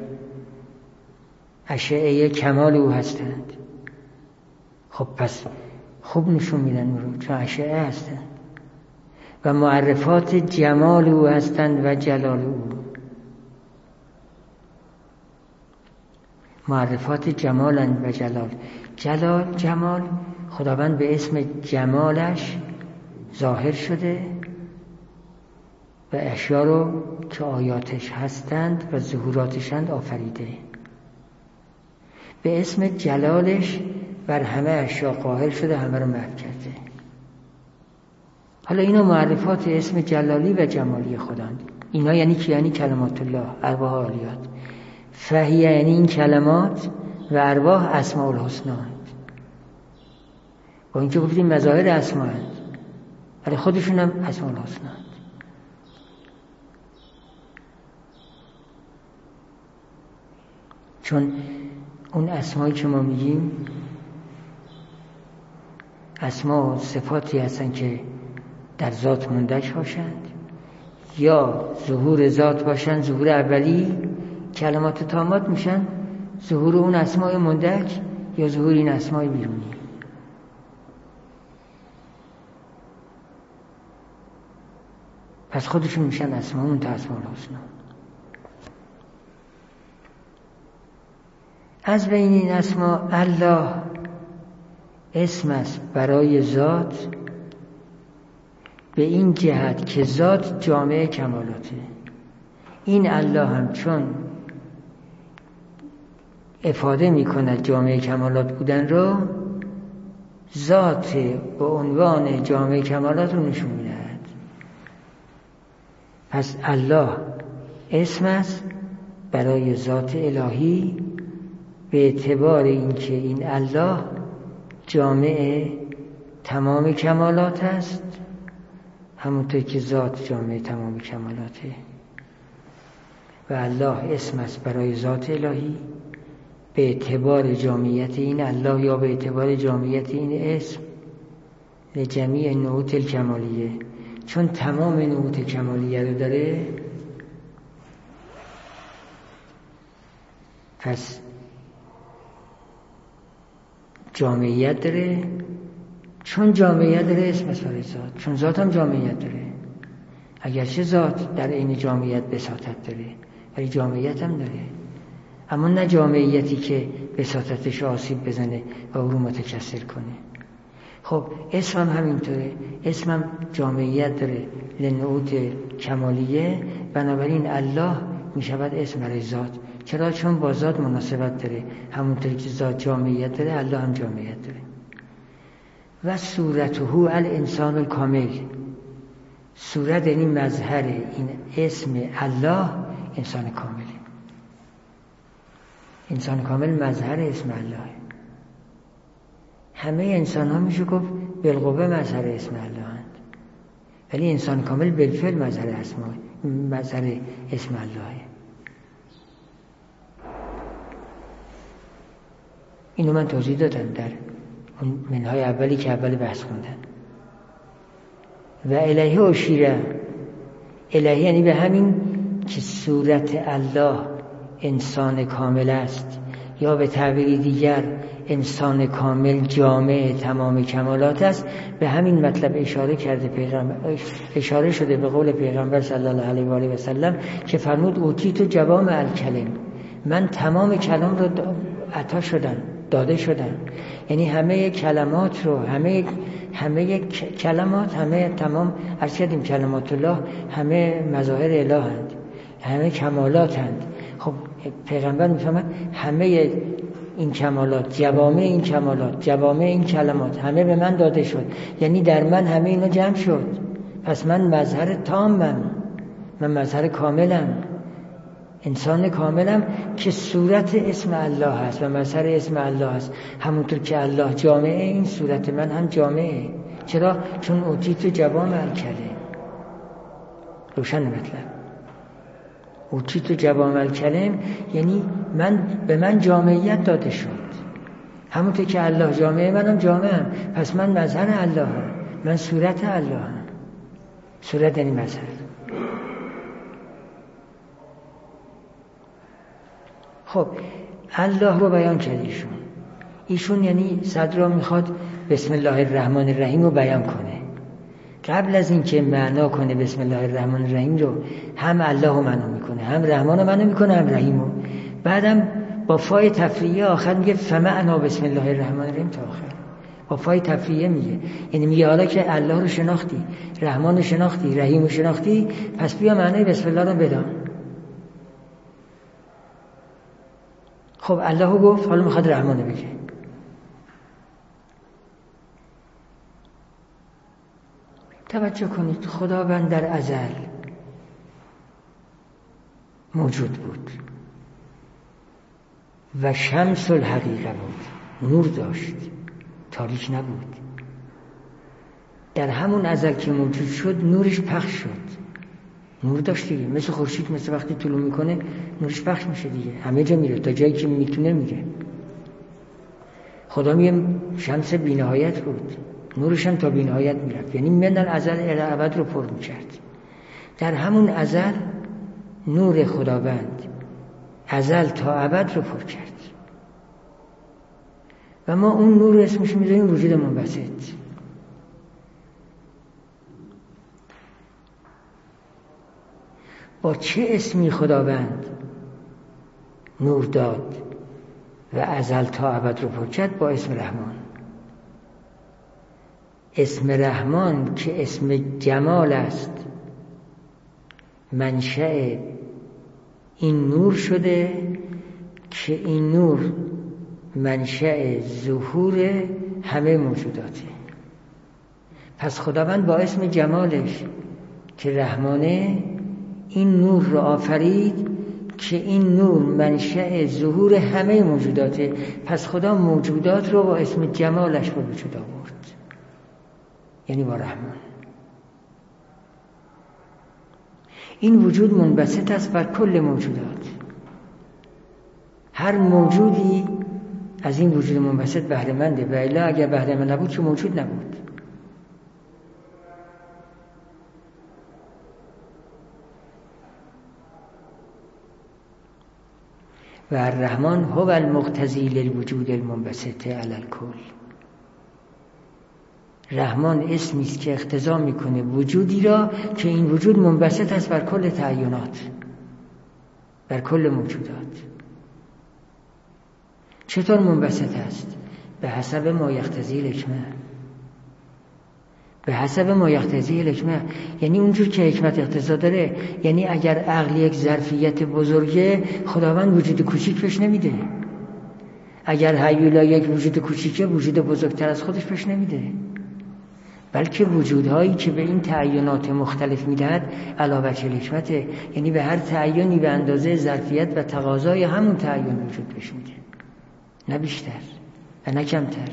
اشعه کمال او هستند. خب پس خوب نشون میدن او رو، چون اشعه هستند و معرفات جمال او هستند و جلال او. معرفات جمالند و جلال. جمال خداوند به اسم جمالش ظاهر شده و اشیا رو که آیاتش هستند و ظهوراتشند آفریده. به اسم جلالش بر همه اشیا قاهر شده، همه رو محو کرده. حالا اینا معرفات اسم جلالی و جمالی خداند. اینا یعنی کی؟ یعنی کلمات الله، ارواح عالیات. فهیه یعنی این کلمات و ارواح اسماء الحسنا هست. با اینکه گفتیم مظاهر اسما هست ولی خودشون هم اسماء الحسنا هست. چون اون اسمایی که ما میگیم اسما و صفاتی هستن که در ذات مندرج باشند یا ظهور ذات باشند، ظهور اولی کلمات تامات میشن، ظهور اون اسمای مندرج یا ظهور این اسمای بیرونی. پس خودشون میشن اسماء اسماء الحسنا. از بین این اسما الله اسم است برای ذات، به این جهت که ذات جامع کمالاته. این الله هم چون افاده میکند جامع کمالات بودن رو، ذات به عنوان جامع کمالات رو نشون میدهد. پس الله اسم است برای ذات الهی به اعتبار اینکه این الله جامع تمام کمالات است، همونطور که ذات جامع تمام کمالاته. و الله اسم است برای ذات الهی به اعتبار جامعیت این الله یا به اعتبار جامعیت این اسم لجمیع نعوت الکمالیه، چون تمام نعوت کمالیه رو داره. پس جامعیت داره، چون جامعیت داره اسم است برای ذات، چون ذات هم جامعیت داره. اگرچه ذات در این جامعیت بساطت داره ولی جامعیت هم داره، اما نه جامعیتی که بساطتش آسیب بزنه و او رو متکثر کنه. خب اسم هم همینطوره، اسم هم جامعیت داره لنعوت کمالیه، بنابراین الله می شود اسم برای ذات. چرا؟ چون با ذات مناسبت داره، همونطوری که ذات جامعیت داره الله هم جامعیت داره. و صورته الانسان الکامل، صورت یعنی مظهر این اسم الله انسان کامله. انسان کامل مظهر اسم الله. همه انسان ها میشه گفت بالقوه مظهر اسم الله هست، ولی انسان کامل بالفعل مظهر اسم الله. اینو من توضیح دادم در اون منهای اولی که اول بحث خوندن. و الیه اشیره، الیه یعنی به همین که صورت الله انسان کامل است، یا به تعبیری دیگر انسان کامل جامع تمام کمالات است، به همین مطلب اشاره کرده پیغمبر، اشاره شده به قول پیغمبر صلی الله علیه و آله و سلم که فرمود اوتیت جوامع الکلم، من تمام کلام رو عطا شدم، داده شدم. یعنی همه کلمات رو، همه کلمات، همه تمام عرض کردیم کلمات الله همه مظاهر اله هستند، همه کمالات هستند. خب پیغمبر میفهمد همه این کمالات، جوامع این کمالات، جوامع این کلمات همه به من داده شد، یعنی در من همه اینا جمع شد. پس من مظهر تامم، من مظهر کاملم، انسان کاملم که صورت اسم الله هست و مظهر اسم الله هست. همونطور که الله جامعه، این صورت من هم جامعه. چرا؟ چون اوتیت جوامع الکلم. روشن مطلب. اوتیت جوامع الکلم یعنی به من جامعیت داده شد، همونطور که الله جامعه منم جامعم. پس من مظهر الله هم، من صورت الله هم. صورت یعنی مظهر. خب الله رو بیان کرد ایشون یعنی صدر میخواد بسم الله الرحمن الرحیم رو بیان کنه. قبل از اینکه معنا کنه بسم الله الرحمن الرحیم رو، هم الله رو معنا میکنه، هم رحمان رو معنا میکنه، هم رحیم رو. بعدم با فای تفریعه آخر میگه فمعنا بسم الله الرحمن الرحیم تا آخر. با فای تفریعه میگه، یعنی میگه حالا که الله رو شناختی، رحمان رو شناختی، رحیم رو شناختی، پس بیا معنای بسم الله رو بدان. خب الله رو گفت، حالا میخواد رحمان رو بگه. توجه کنید، خداوند در ازل موجود بود و شمس الحقیقه بود، نور داشت، تاریک نبود. در همون ازل که موجود شد نورش پخش شد، نور داشت دیگه، مثل خورشید، مثل وقتی طلوع میکنه نورش پخش میشه دیگه، همه جا میره، تا جایی که میتونه میره. خدا میگه شمس بی‌نهایت بود، نورش هم تا بی‌نهایت میرفت، یعنی من ازل الی ابد رو پر میکرد. در همون ازل نور خداوند ازل تا ابد رو پر کرد و ما اون نور اسمش میذاریم وجود منبسط. با چه اسمی خداوند نور داد و ازل تا ابد رو پر کرد؟ با اسم رحمان. اسم رحمان که اسم جمال است، منشأ این نور شده که این نور منشأ ظهور همه موجوداته. پس خداوند با اسم جمالش که رحمانه این نور رو آفرید که این نور منشأ ظهور همه موجوداته. پس خدا موجودات رو با اسم جمالش به وجود آورد، یعنی با رحمان. این وجود منبسط است بر کل موجودات. هر موجودی از این وجود منبسط بهره منده، و الا اگر بهره مند نبود که موجود نبود. و الرحمن هو المقتضی للوجود المنبسط علی الکل. رحمان اسمی است که اقتضا میکنه وجودی را که این وجود منبسط است بر کل تعینات، بر کل موجودات. چطور منبسط است؟ به حسب ما یقتضی الحکمه. به حسب ما یقتضی الحکمه یعنی اونجور که حکمت اقتضا داره. یعنی اگر عقل یک ظرفیت بزرگه، خداوند وجود کوچیک پیش نمیده. اگر هیولا یک وجود کوچیکه، وجود بزرگتر از خودش پیش نمیده، بلکه وجودهایی که به این تعینات مختلف میدهد علاوه بر حکمت، یعنی به هر تعینی به اندازه ظرفیت و تقاضای همون تعین وجود پیش میده، نه بیشتر و نه کمتر.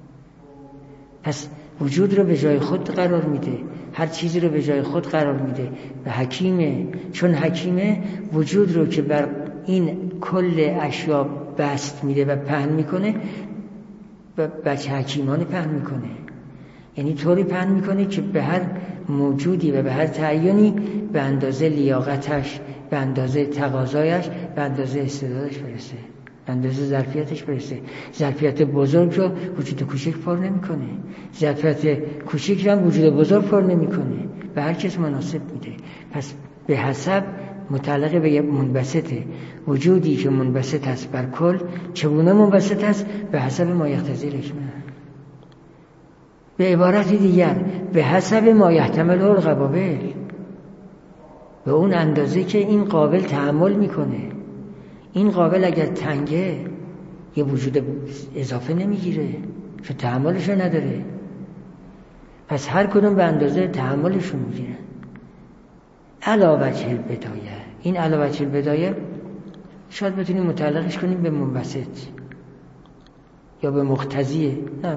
پس وجود رو به جای خود قرار میده، هر چیزی رو به جای خود قرار میده و حکیمه. چون حکیمه، وجود رو که بر این کل اشیا بست میده و پهن میکنه، بچه حکیمانه پهن میکنه. یعنی طوری پهن میکنه که به هر موجودی و به هر تعینی به اندازه لیاقتش، به اندازه تقاضایش، به اندازه استعدادش برسه، به اندازه ظرفیتش برسه. ظرفیت بزرگ رو وجود کوچک پر نمیکنه، ظرفیت کوچک رو هم وجود بزرگ پر نمیکنه، به هر کس مناسب میده. پس به حسب متعلق به منبسطه. وجودی که منبسط است بر کل، چگونه منبسط است؟ به حسب ما یقتضی الحکمه. به عبارت دیگر، به حسب ما یحتمل القوابل، به اون اندازه که این قابل تحمل میکنه. این قابل اگر تنگه، یه وجود اضافه نمیگیره، چون تحملشو نداره. پس هر کدوم به اندازه تحملشو میگیرن. علاوه البدایه، این علاوه البدایه شاید بتونیم متعلقش کنیم به منبسط یا به مقتضیه. نه،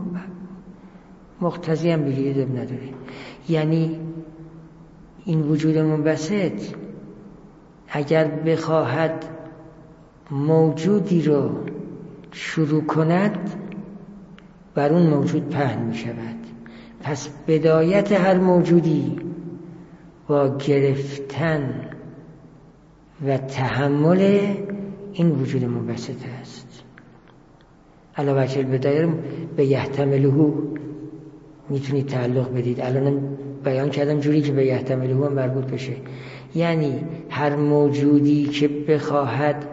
مقتضی هم بگیرید نداره. یعنی این وجود منبسط اگر بخواهد موجودی رو شروع کند، بر اون موجود پهن می شود. پس بدایت هر موجودی با گرفتن و تحمل این وجود منبسط است. علاوه البدایه به یحتمله میتونید تعلق بدید. الان بیان کردم جوری که به یحتمله هم مربوط بشه. یعنی هر موجودی که بخواهد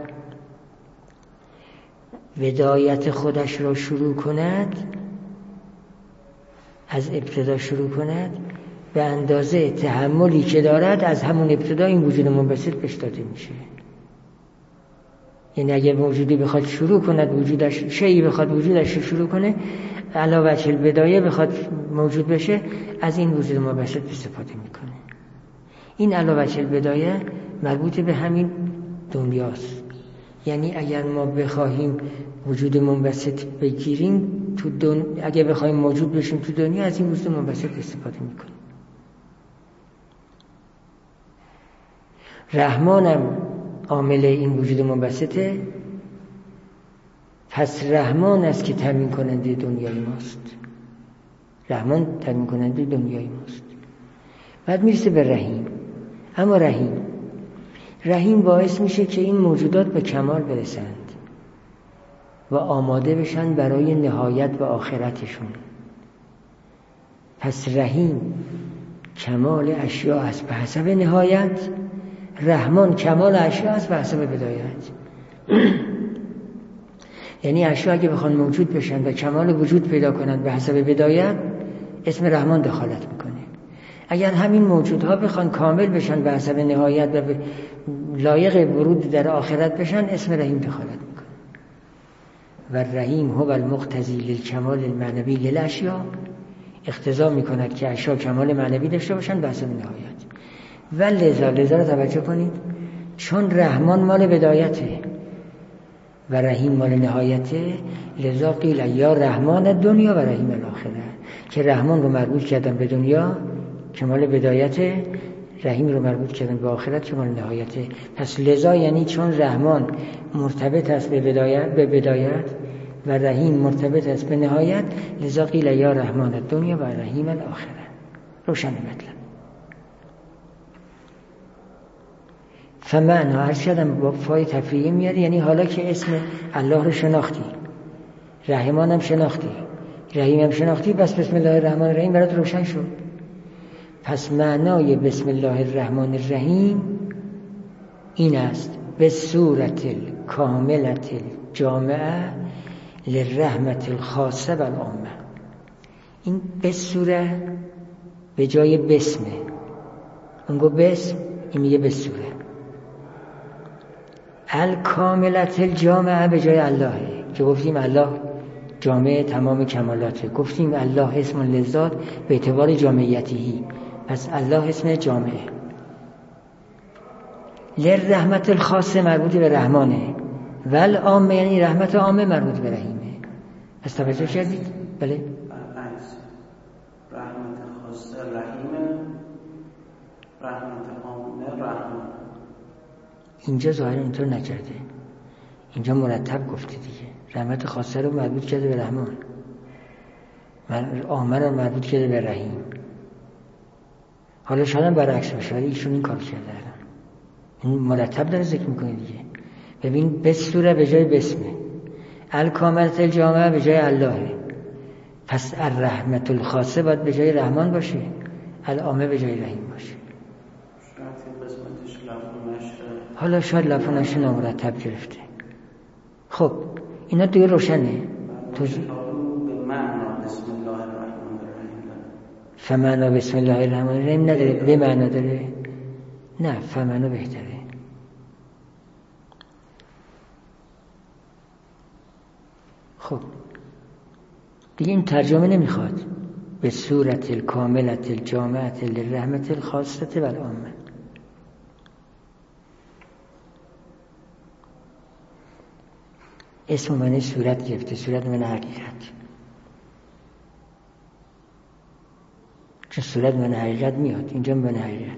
بدایت خودش را شروع کند، از ابتدا شروع کند، به اندازه تحملی که دارد از همون ابتدا این وجود منبسط بهش داده میشه. یعنی اگر موجودی بخواد شروع کند وجودش، شیئی بخواد وجودش رو شروع کنه، علاوه البدایه بخواد موجود بشه، از این وجود منبسط استفاده میکنه. این علاوه البدایه مربوط به همین دنیاست. یعنی اگر ما بخواهیم وجود منبسط بگیریم اگر بخواهیم موجود بشیم تو دنیا، از این وجود منبسط استفاده میکنیم. رحمانم عامل این وجود منبسطه. پس رحمان است که تامین کننده دنیای ماست. رحمان تامین کننده دنیای ماست. بعد میرسه به رحیم. اما رحیم باعث میشه که این موجودات به کمال برسند و آماده بشن برای نهایت و آخرتشون. پس رحیم کمال اشیاء است به حسب نهایت رحمان کمال اشیا است به حسب بدایت. یعنی اشیا اگه بخوان موجود بشن و کمال وجود پیدا کنن به حسب بدایت، اسم رحمان دخالت میکنه. اگر همین موجودها بخوان کامل بشن به حسب نهایت و لایق ورود در آخرت بشن، اسم رحیم دخالت میکنه. و رحیم هو المقتضی للکمال المعنوی للاشیا، اقتضا میکند که اشیا کمال معنوی داشته باشن به حسب نهایت. و لذا رو توجه کنید، چون رحمان مال بدایته و رحیم مال نهایته، لذا قیل یا رحمان دنیا و رحیم الاخره، که رحمان رو مربوط کردن به دنیا که مال بدایته، رحیم رو مربوط کردن به آخرت که مال نهایته. پس لذا یعنی چون رحمان مرتبط است به بدایت و رحیم مرتبط است به نهایت، لذا قیل یا رحمان دنیا و رحیم الاخره. روشن مطلب. فمعنا عرض کردم با فای تفریعی میاد، یعنی حالا که اسم الله رو شناختی، رحمان هم شناختی، رحیم هم شناختی، بس بسم الله الرحمن الرحیم برات روشن شد. پس معنای بسم الله الرحمن الرحیم این است: به صورت کاملت جامعه للرحمت الخاصه و العامه. این به صورت به جای بسمه، اون گو بسم، این میگه به صورت. الکاملت الجامعه به جای اللهه که گفتیم الله جامعه تمام کمالاته، گفتیم الله اسم للذات به اعتبار جامعیتی، پس الله اسم جامعه. للرحمت الخاصه مربوط به رحمانه، ول عامه یعنی رحمت عامه مربوط به رحیمه. پس توجه کردید؟ بله. رحمت خاصه رحیمه، رحمت عامه رحمان. اینجا ظاهر اینطور نکرده، اینجا مرتب گفته دیگه. رحمت خاصه رو مربوط کرده به رحمان، عامه رو مربوط کرده به رحیم. حالا شاید برعکس باشه، ولی ایشون این کار کرده. این مرتب داره ذکر میکنه دیگه. ببین بسوره به جای بسمه، الکاملت الجامعه به جای اللهه، پس الرحمت الخاصه باید به جای رحمان باشه، العامه به جای رحیم باشه. حالا شاید لفظ نشه نامرتب گرفته. خب اینا دیگه روشنه. فمعنا بسم الله الرحمن الرحیم نداره، به معنا داره. نه، فمعنا بهتره. خب دیگه این ترجمه نمیخواد. به صورت الکاملت الجامعه للرحمت الخاصه و العامه. اسم من صورت گرفته، صورت من حقیقت، چون صورت من حقیقت میاد اینجا من حقیقت،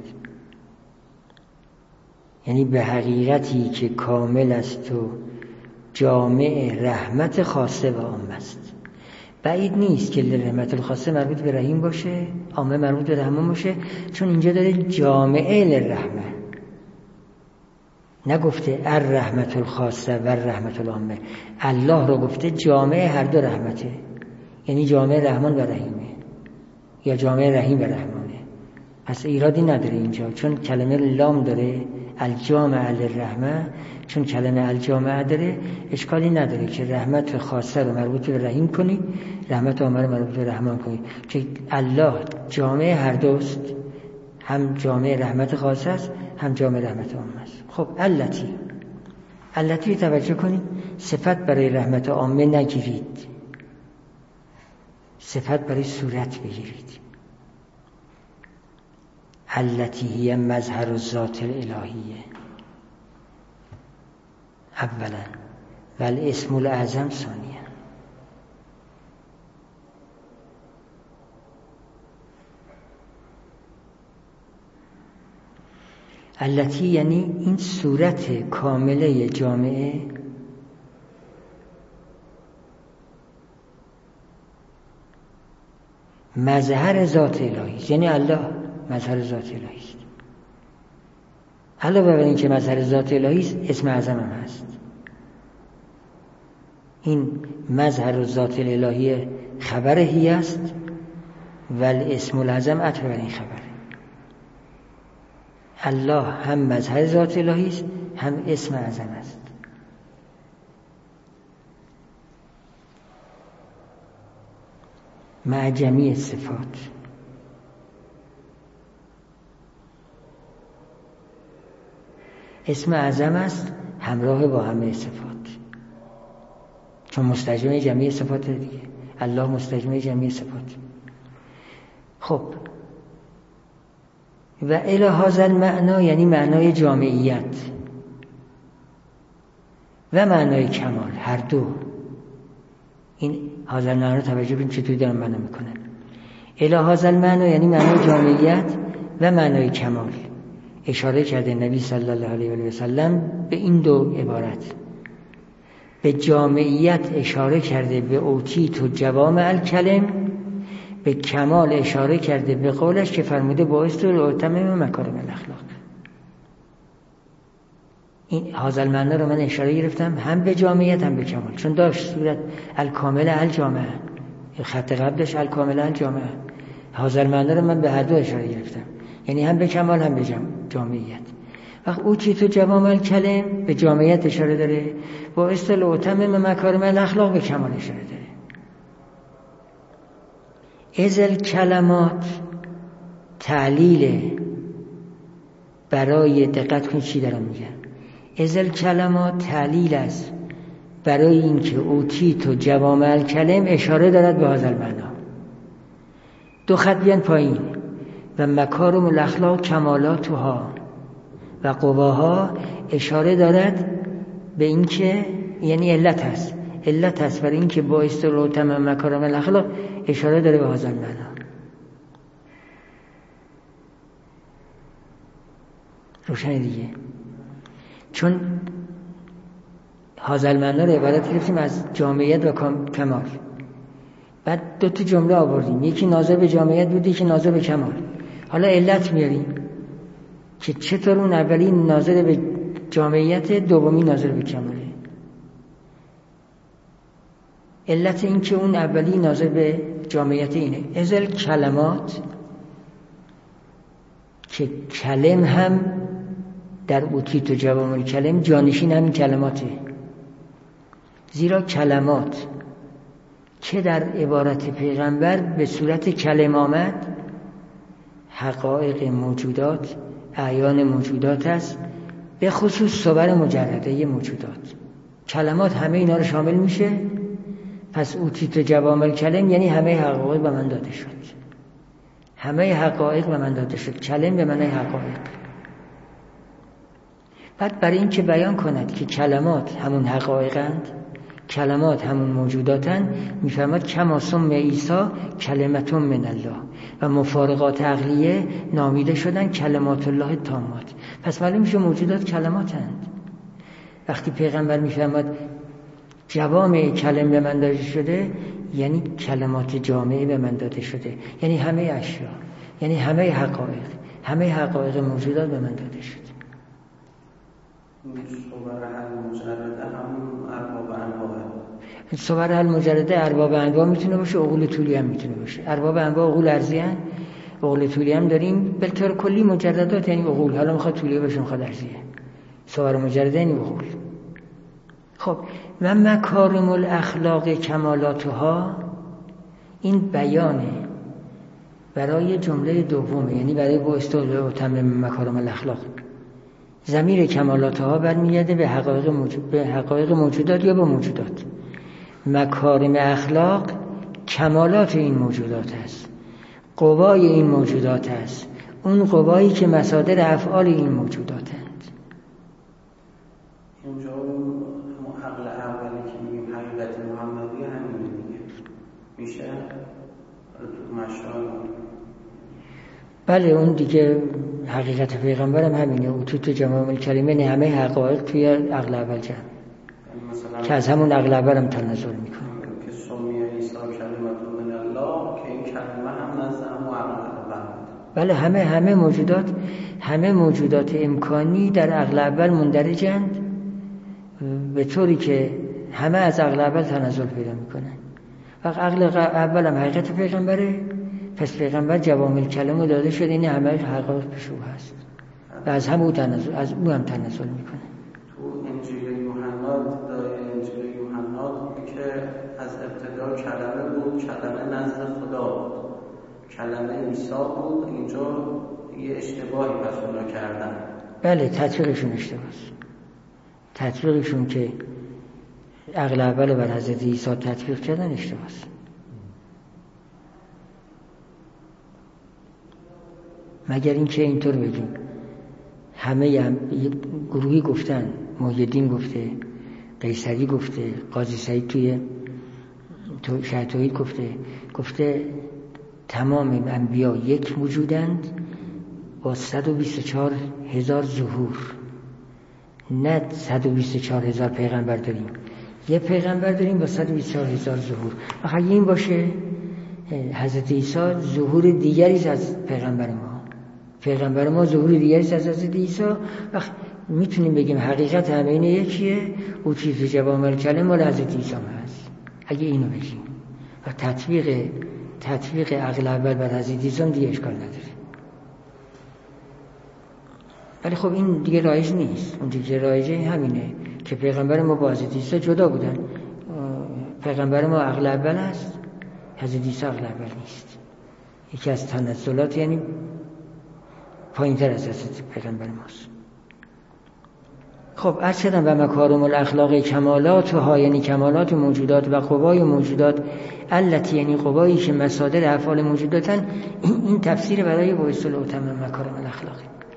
یعنی به حقیقتی که کامل است و جامع رحمت خاصه و عامه است. بعید نیست که رحمت الخاصه مربوط به رحیم باشه، عامه مربوط به رحمان باشه، چون اینجا داره جامعه للرحمه، نگفته الرحمت الخاصه و الرحمت العامه. الله رو گفته جامعه هر دو رحمته، یعنی جامعه رحمان و رحیمه یا جامعه رحیم و رحمانه. پس ایرادی نداره اینجا، چون کلمه لام داره، الجامعه للرحمه، چون کلمه الجامعه داره اشکالی نداره که رحمت خاصه رو مربوط به رحیم کنی، رحمت عامه رو مربوط به رحمان کنی، که الله جامعه هر دوست، هم جامعه رحمت خاصه است هم جامعه رحمت عامه است. خب التی توجه کنید، صفت برای رحمت عامه نگیرید، صفت برای صورت بگیرید. التی هی مظهر الذات الالهیه اولا و الاسم الاعظم ثانیا. التی یعنی این صورت کامله جامعه مظهر ذات الهی است، یعنی الله مظهر ذات الهی است. علاوه بر این که مظهر ذات الهی است، اسم اعظم هم هست. این مظهر ذات الهی خبر هی است و الاسم الاعظم عطف بر این خبره. الله هم مظهر ذات الهی است، هم اسم اعظم است. مع جمیع صفات. اسم اعظم است همراه با همه صفات، چون مستجمع جمیع صفات دیگه. الله مستجمع جمیع صفات. خب و الی هذا المعنا یعنی معنای جامعیت و معنای کمال، هر دو. این هذا المعنا توجه کنید چطوری دارم معنا میکنم. الی هذا المعنا یعنی معنای جامعیت و معنای کمال. اشاره کرده نبی صلی الله علیه و سلم به این دو عبارت. به جامعیت اشاره کرده به اوتیت و جوامع الکلم، به کمال اشاره کرده به قولش که فرموده باعث رو اتمام مکارم الاخلاق. این هذا المعنی رو من اشاره گرفتم هم به جامعیت هم به کمال، چون داشت صورت الکامل الجامعه، خط قبل داشت الکامل الجامعه. هذا المعنی رو من به هر دو اشاره گرفتم، یعنی هم به کمال هم به جامعیت. وقت اوتیت و جوامع الکلم به جامعیت اشاره داره، با اصطلاح اتمام مکارم الاخلاق به کمال اشاره داره. ازل کلمات تعلیل برای دقت کنید چی دارم میگم. ازل کلمات تعلیل است برای اینکه اوتیت و جوامع الکلم اشاره دارد به هذا المعنا. دو خط بیان پایین. و مکارم الاخلاق کمالاتها و قواها اشاره دارد به اینکه یعنی علت هست برای اینکه با اصطلاح تمام مکارم الاخلاق اشاره داره به هذا المعنا. روشن دیگه، چون هذا المعنا رو عبارت گرفتیم از جامعیت و کمال. بعد دو تا جمله آوردیم، یکی ناظر به جامعیت بود، یکی ناظر به کمال. حالا علت میاریم که چطور اون اولی ناظر به جامعیت، دومی ناظر به کماله. علت این که اون اولی ناظر به جامعیت اینه. ازل کلمات، که کلم هم در اوتیت و جوامع الکلم جانشین همین کلماته. زیرا کلمات که در عبارت پیغمبر به صورت کلم آمد، حقایق موجودات، اعیان موجودات است، به خصوص صور مجرده موجودات. کلمات همه اینا رو شامل میشه. پس اوتیت و جوامع الکلم یعنی همه حقایق به من داده شد. همه حقایق به من داده شد. کلم به معنی حقایق. بعد برای این که بیان کند که کلمات همون حقایقند، کلمات همون موجوداتند، میفرماد کما سم عیسی کلمتون من الله، و مفارقات عقلیه نامیده شدن کلمات الله تامات. پس معلوم میشه موجودات کلماتند. وقتی پیغمبر میفرماد جوامع کلم به من داده شده، یعنی کلمات جامعه به من داده شده، یعنی همه اشیا، یعنی همه حقایق موجودات به من داده شده. صور المجرده ارباب انواع میتونه باشه، عقول طولی هم میتونه باشه. ارباب انواع عقول ارضی هست، عقول طولی هم داریم. بالطور کلی مجردات یعنی عقول، حالا میخواد طولی باشه میخواد ارضیه. صور مجرده یعنی عقول. خب و مکارم الاخلاق کمالاتها، این بیانه برای جمله دومه، یعنی برای با اصطلاح تمام مکارم الاخلاق. ضمیر کمالاتها برمیگرده به حقایق موجودات یا به موجودات. مکارم اخلاق کمالات این موجودات است، قوای این موجودات است، اون قوایی که مصادر افعال این موجوداتند. اینجا همون عقل اولی که میگیم حقیقت محمدی همین دیگه میشه تو مشال. بله اون دیگه حقیقت پیغمبر هم همینه. اوتیت جوامع الکلم یعنی همه حقایق توی عقل اول جمع که از همون عقل اول هم تنزل میکنه. که سمی عیسی کلمت من الله، که این کلمه هم نزد همون عقل اول. بله همه موجودات امکانی در عقل اول مندرجند، به طوری که همه از عقل اول تنزل پیدا میکنن. وقت عقل اول هم حقیقت پیغمبره، پس پیغمبر جوامع الکلم رو داده شد، این همه حقایق پیش او هست. و از هم از او هم تنزل میکنه. تو انجیل یوحنا انجیل یوحنا که از ابتدا کلمه بود، کلمه نزد خدا بود، کلمه عیسی بود. اینجا یه اشتباهی پس اونا کردن. بله تطبیقشون اشتباهه. تطبیقشون که عقل اول بر حضرت عیسی تطبیق کردن اشتباهه. مگر اینکه اینطور بگیم همه گروهی گفتن، محی الدین گفته، قیصری گفته، قاضی سعید توی شرح توحید گفته تمام انبیا یک وجودند با 124,000 ظهور، نه 124,000 پیغمبر داریم، یه پیغمبر داریم با 124,000 ظهور. اگه این باشه حضرت عیسی ظهور دیگری از پیغمبر ما ظهور دیگری از حضرت عیسی. وقت میتونیم بگیم حقیقت همه اینه یکیه، او چیز جوامع الکلم مال حضرت عیسی هست اگه اینو بگیم. و تطبیق عقل اول بر حضرت عیسی دیگه اشکال نداره. ولی خب این دیگه رایج نیست. اون دیگه رایجه همینه که پیغمبر ما با حضرت عیسی جدا بودن. پیغمبر ما عقل اول است، حضرت عیسی عقل اول نیست. یکی از تنزلات یعنی پایین تر از حضرت پیغمبر ماست. خب عرض کردم و مکارم الاخلاق کمالات ها، یعنی کمالات موجودات و قوای موجودات، التی یعنی قوایی که مصادر افعال موجوداتن. این تفسیر برای باعث الاتم مکارم الاخلاق.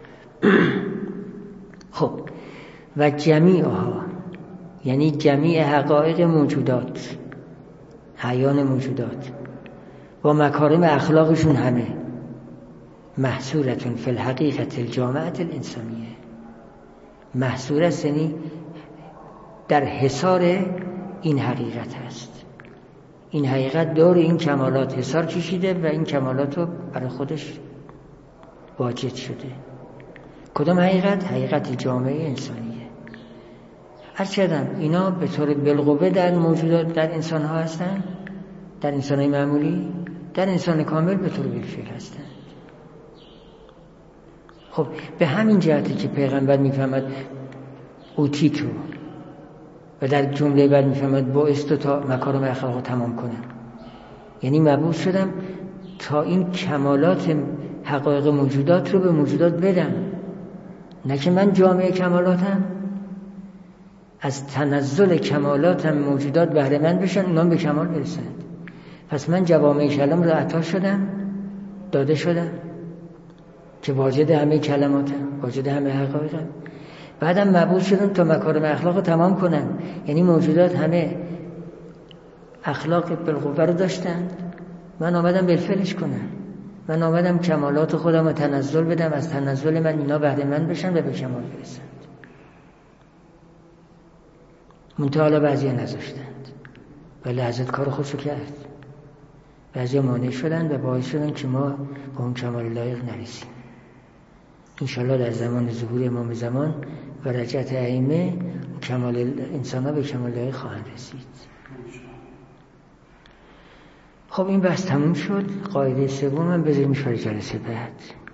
خب و جمیعها یعنی جمیع حقایق موجودات، حیان موجودات و مکارم اخلاقشون همه محصورتون فی الحقیقت الجامعه الانسانیه. محصور است یعنی در حصار این حقیقت هست. این حقیقت دور این کمالات حصار کشیده و این کمالات رو برای خودش واجد شده. کدام حقیقت؟ حقیقت جامعه انسانیه. عرض کردم اینا به طور بالقوه در موجودات در انسان ها هستن، در انسان های معمولی، در انسان کامل به طور بالفعل هستن. خب به همین جهتی که پیغمبر میفهمد اوتیتو و در جمله بعد میفهمد باعث تا مکارم اخلاق تمام کنم، یعنی مبعوث شدم تا این کمالات حقایق موجودات رو به موجودات بدم، نه که من جامعه کمالاتم، از تنزل کمالاتم موجودات بهره مند بشن، اونا به کمال برسند. پس من جوامع کلام رو عطا شدم، داده شدم که واجد همه کلماتم، واجد همه حقایقم. بعدم مبعوث شدم تا مکارم اخلاق رو تمام کنم، یعنی موجودات همه اخلاق بالقوه رو داشتند، من آمدم بالفعلش کنم. من آمدم کمالات خودم رو تنزل بدم، از تنزل من اینا بهره مند بشن و به کمال برسند. منتها حالا بعضی نذاشتند، ولی حضرت کار خودشو کرد. بعضی مانع شدند و باعث شدند که ما به اون کمال لایق نرسیم. انشاءالله در زمان ظهور امام زمان و رجعت ائمه کمال انسان ها به کمال لایق خواهند رسید. خب این بحث تموم شد. قاعده سوم هم بذاریم برای جلسه بعد.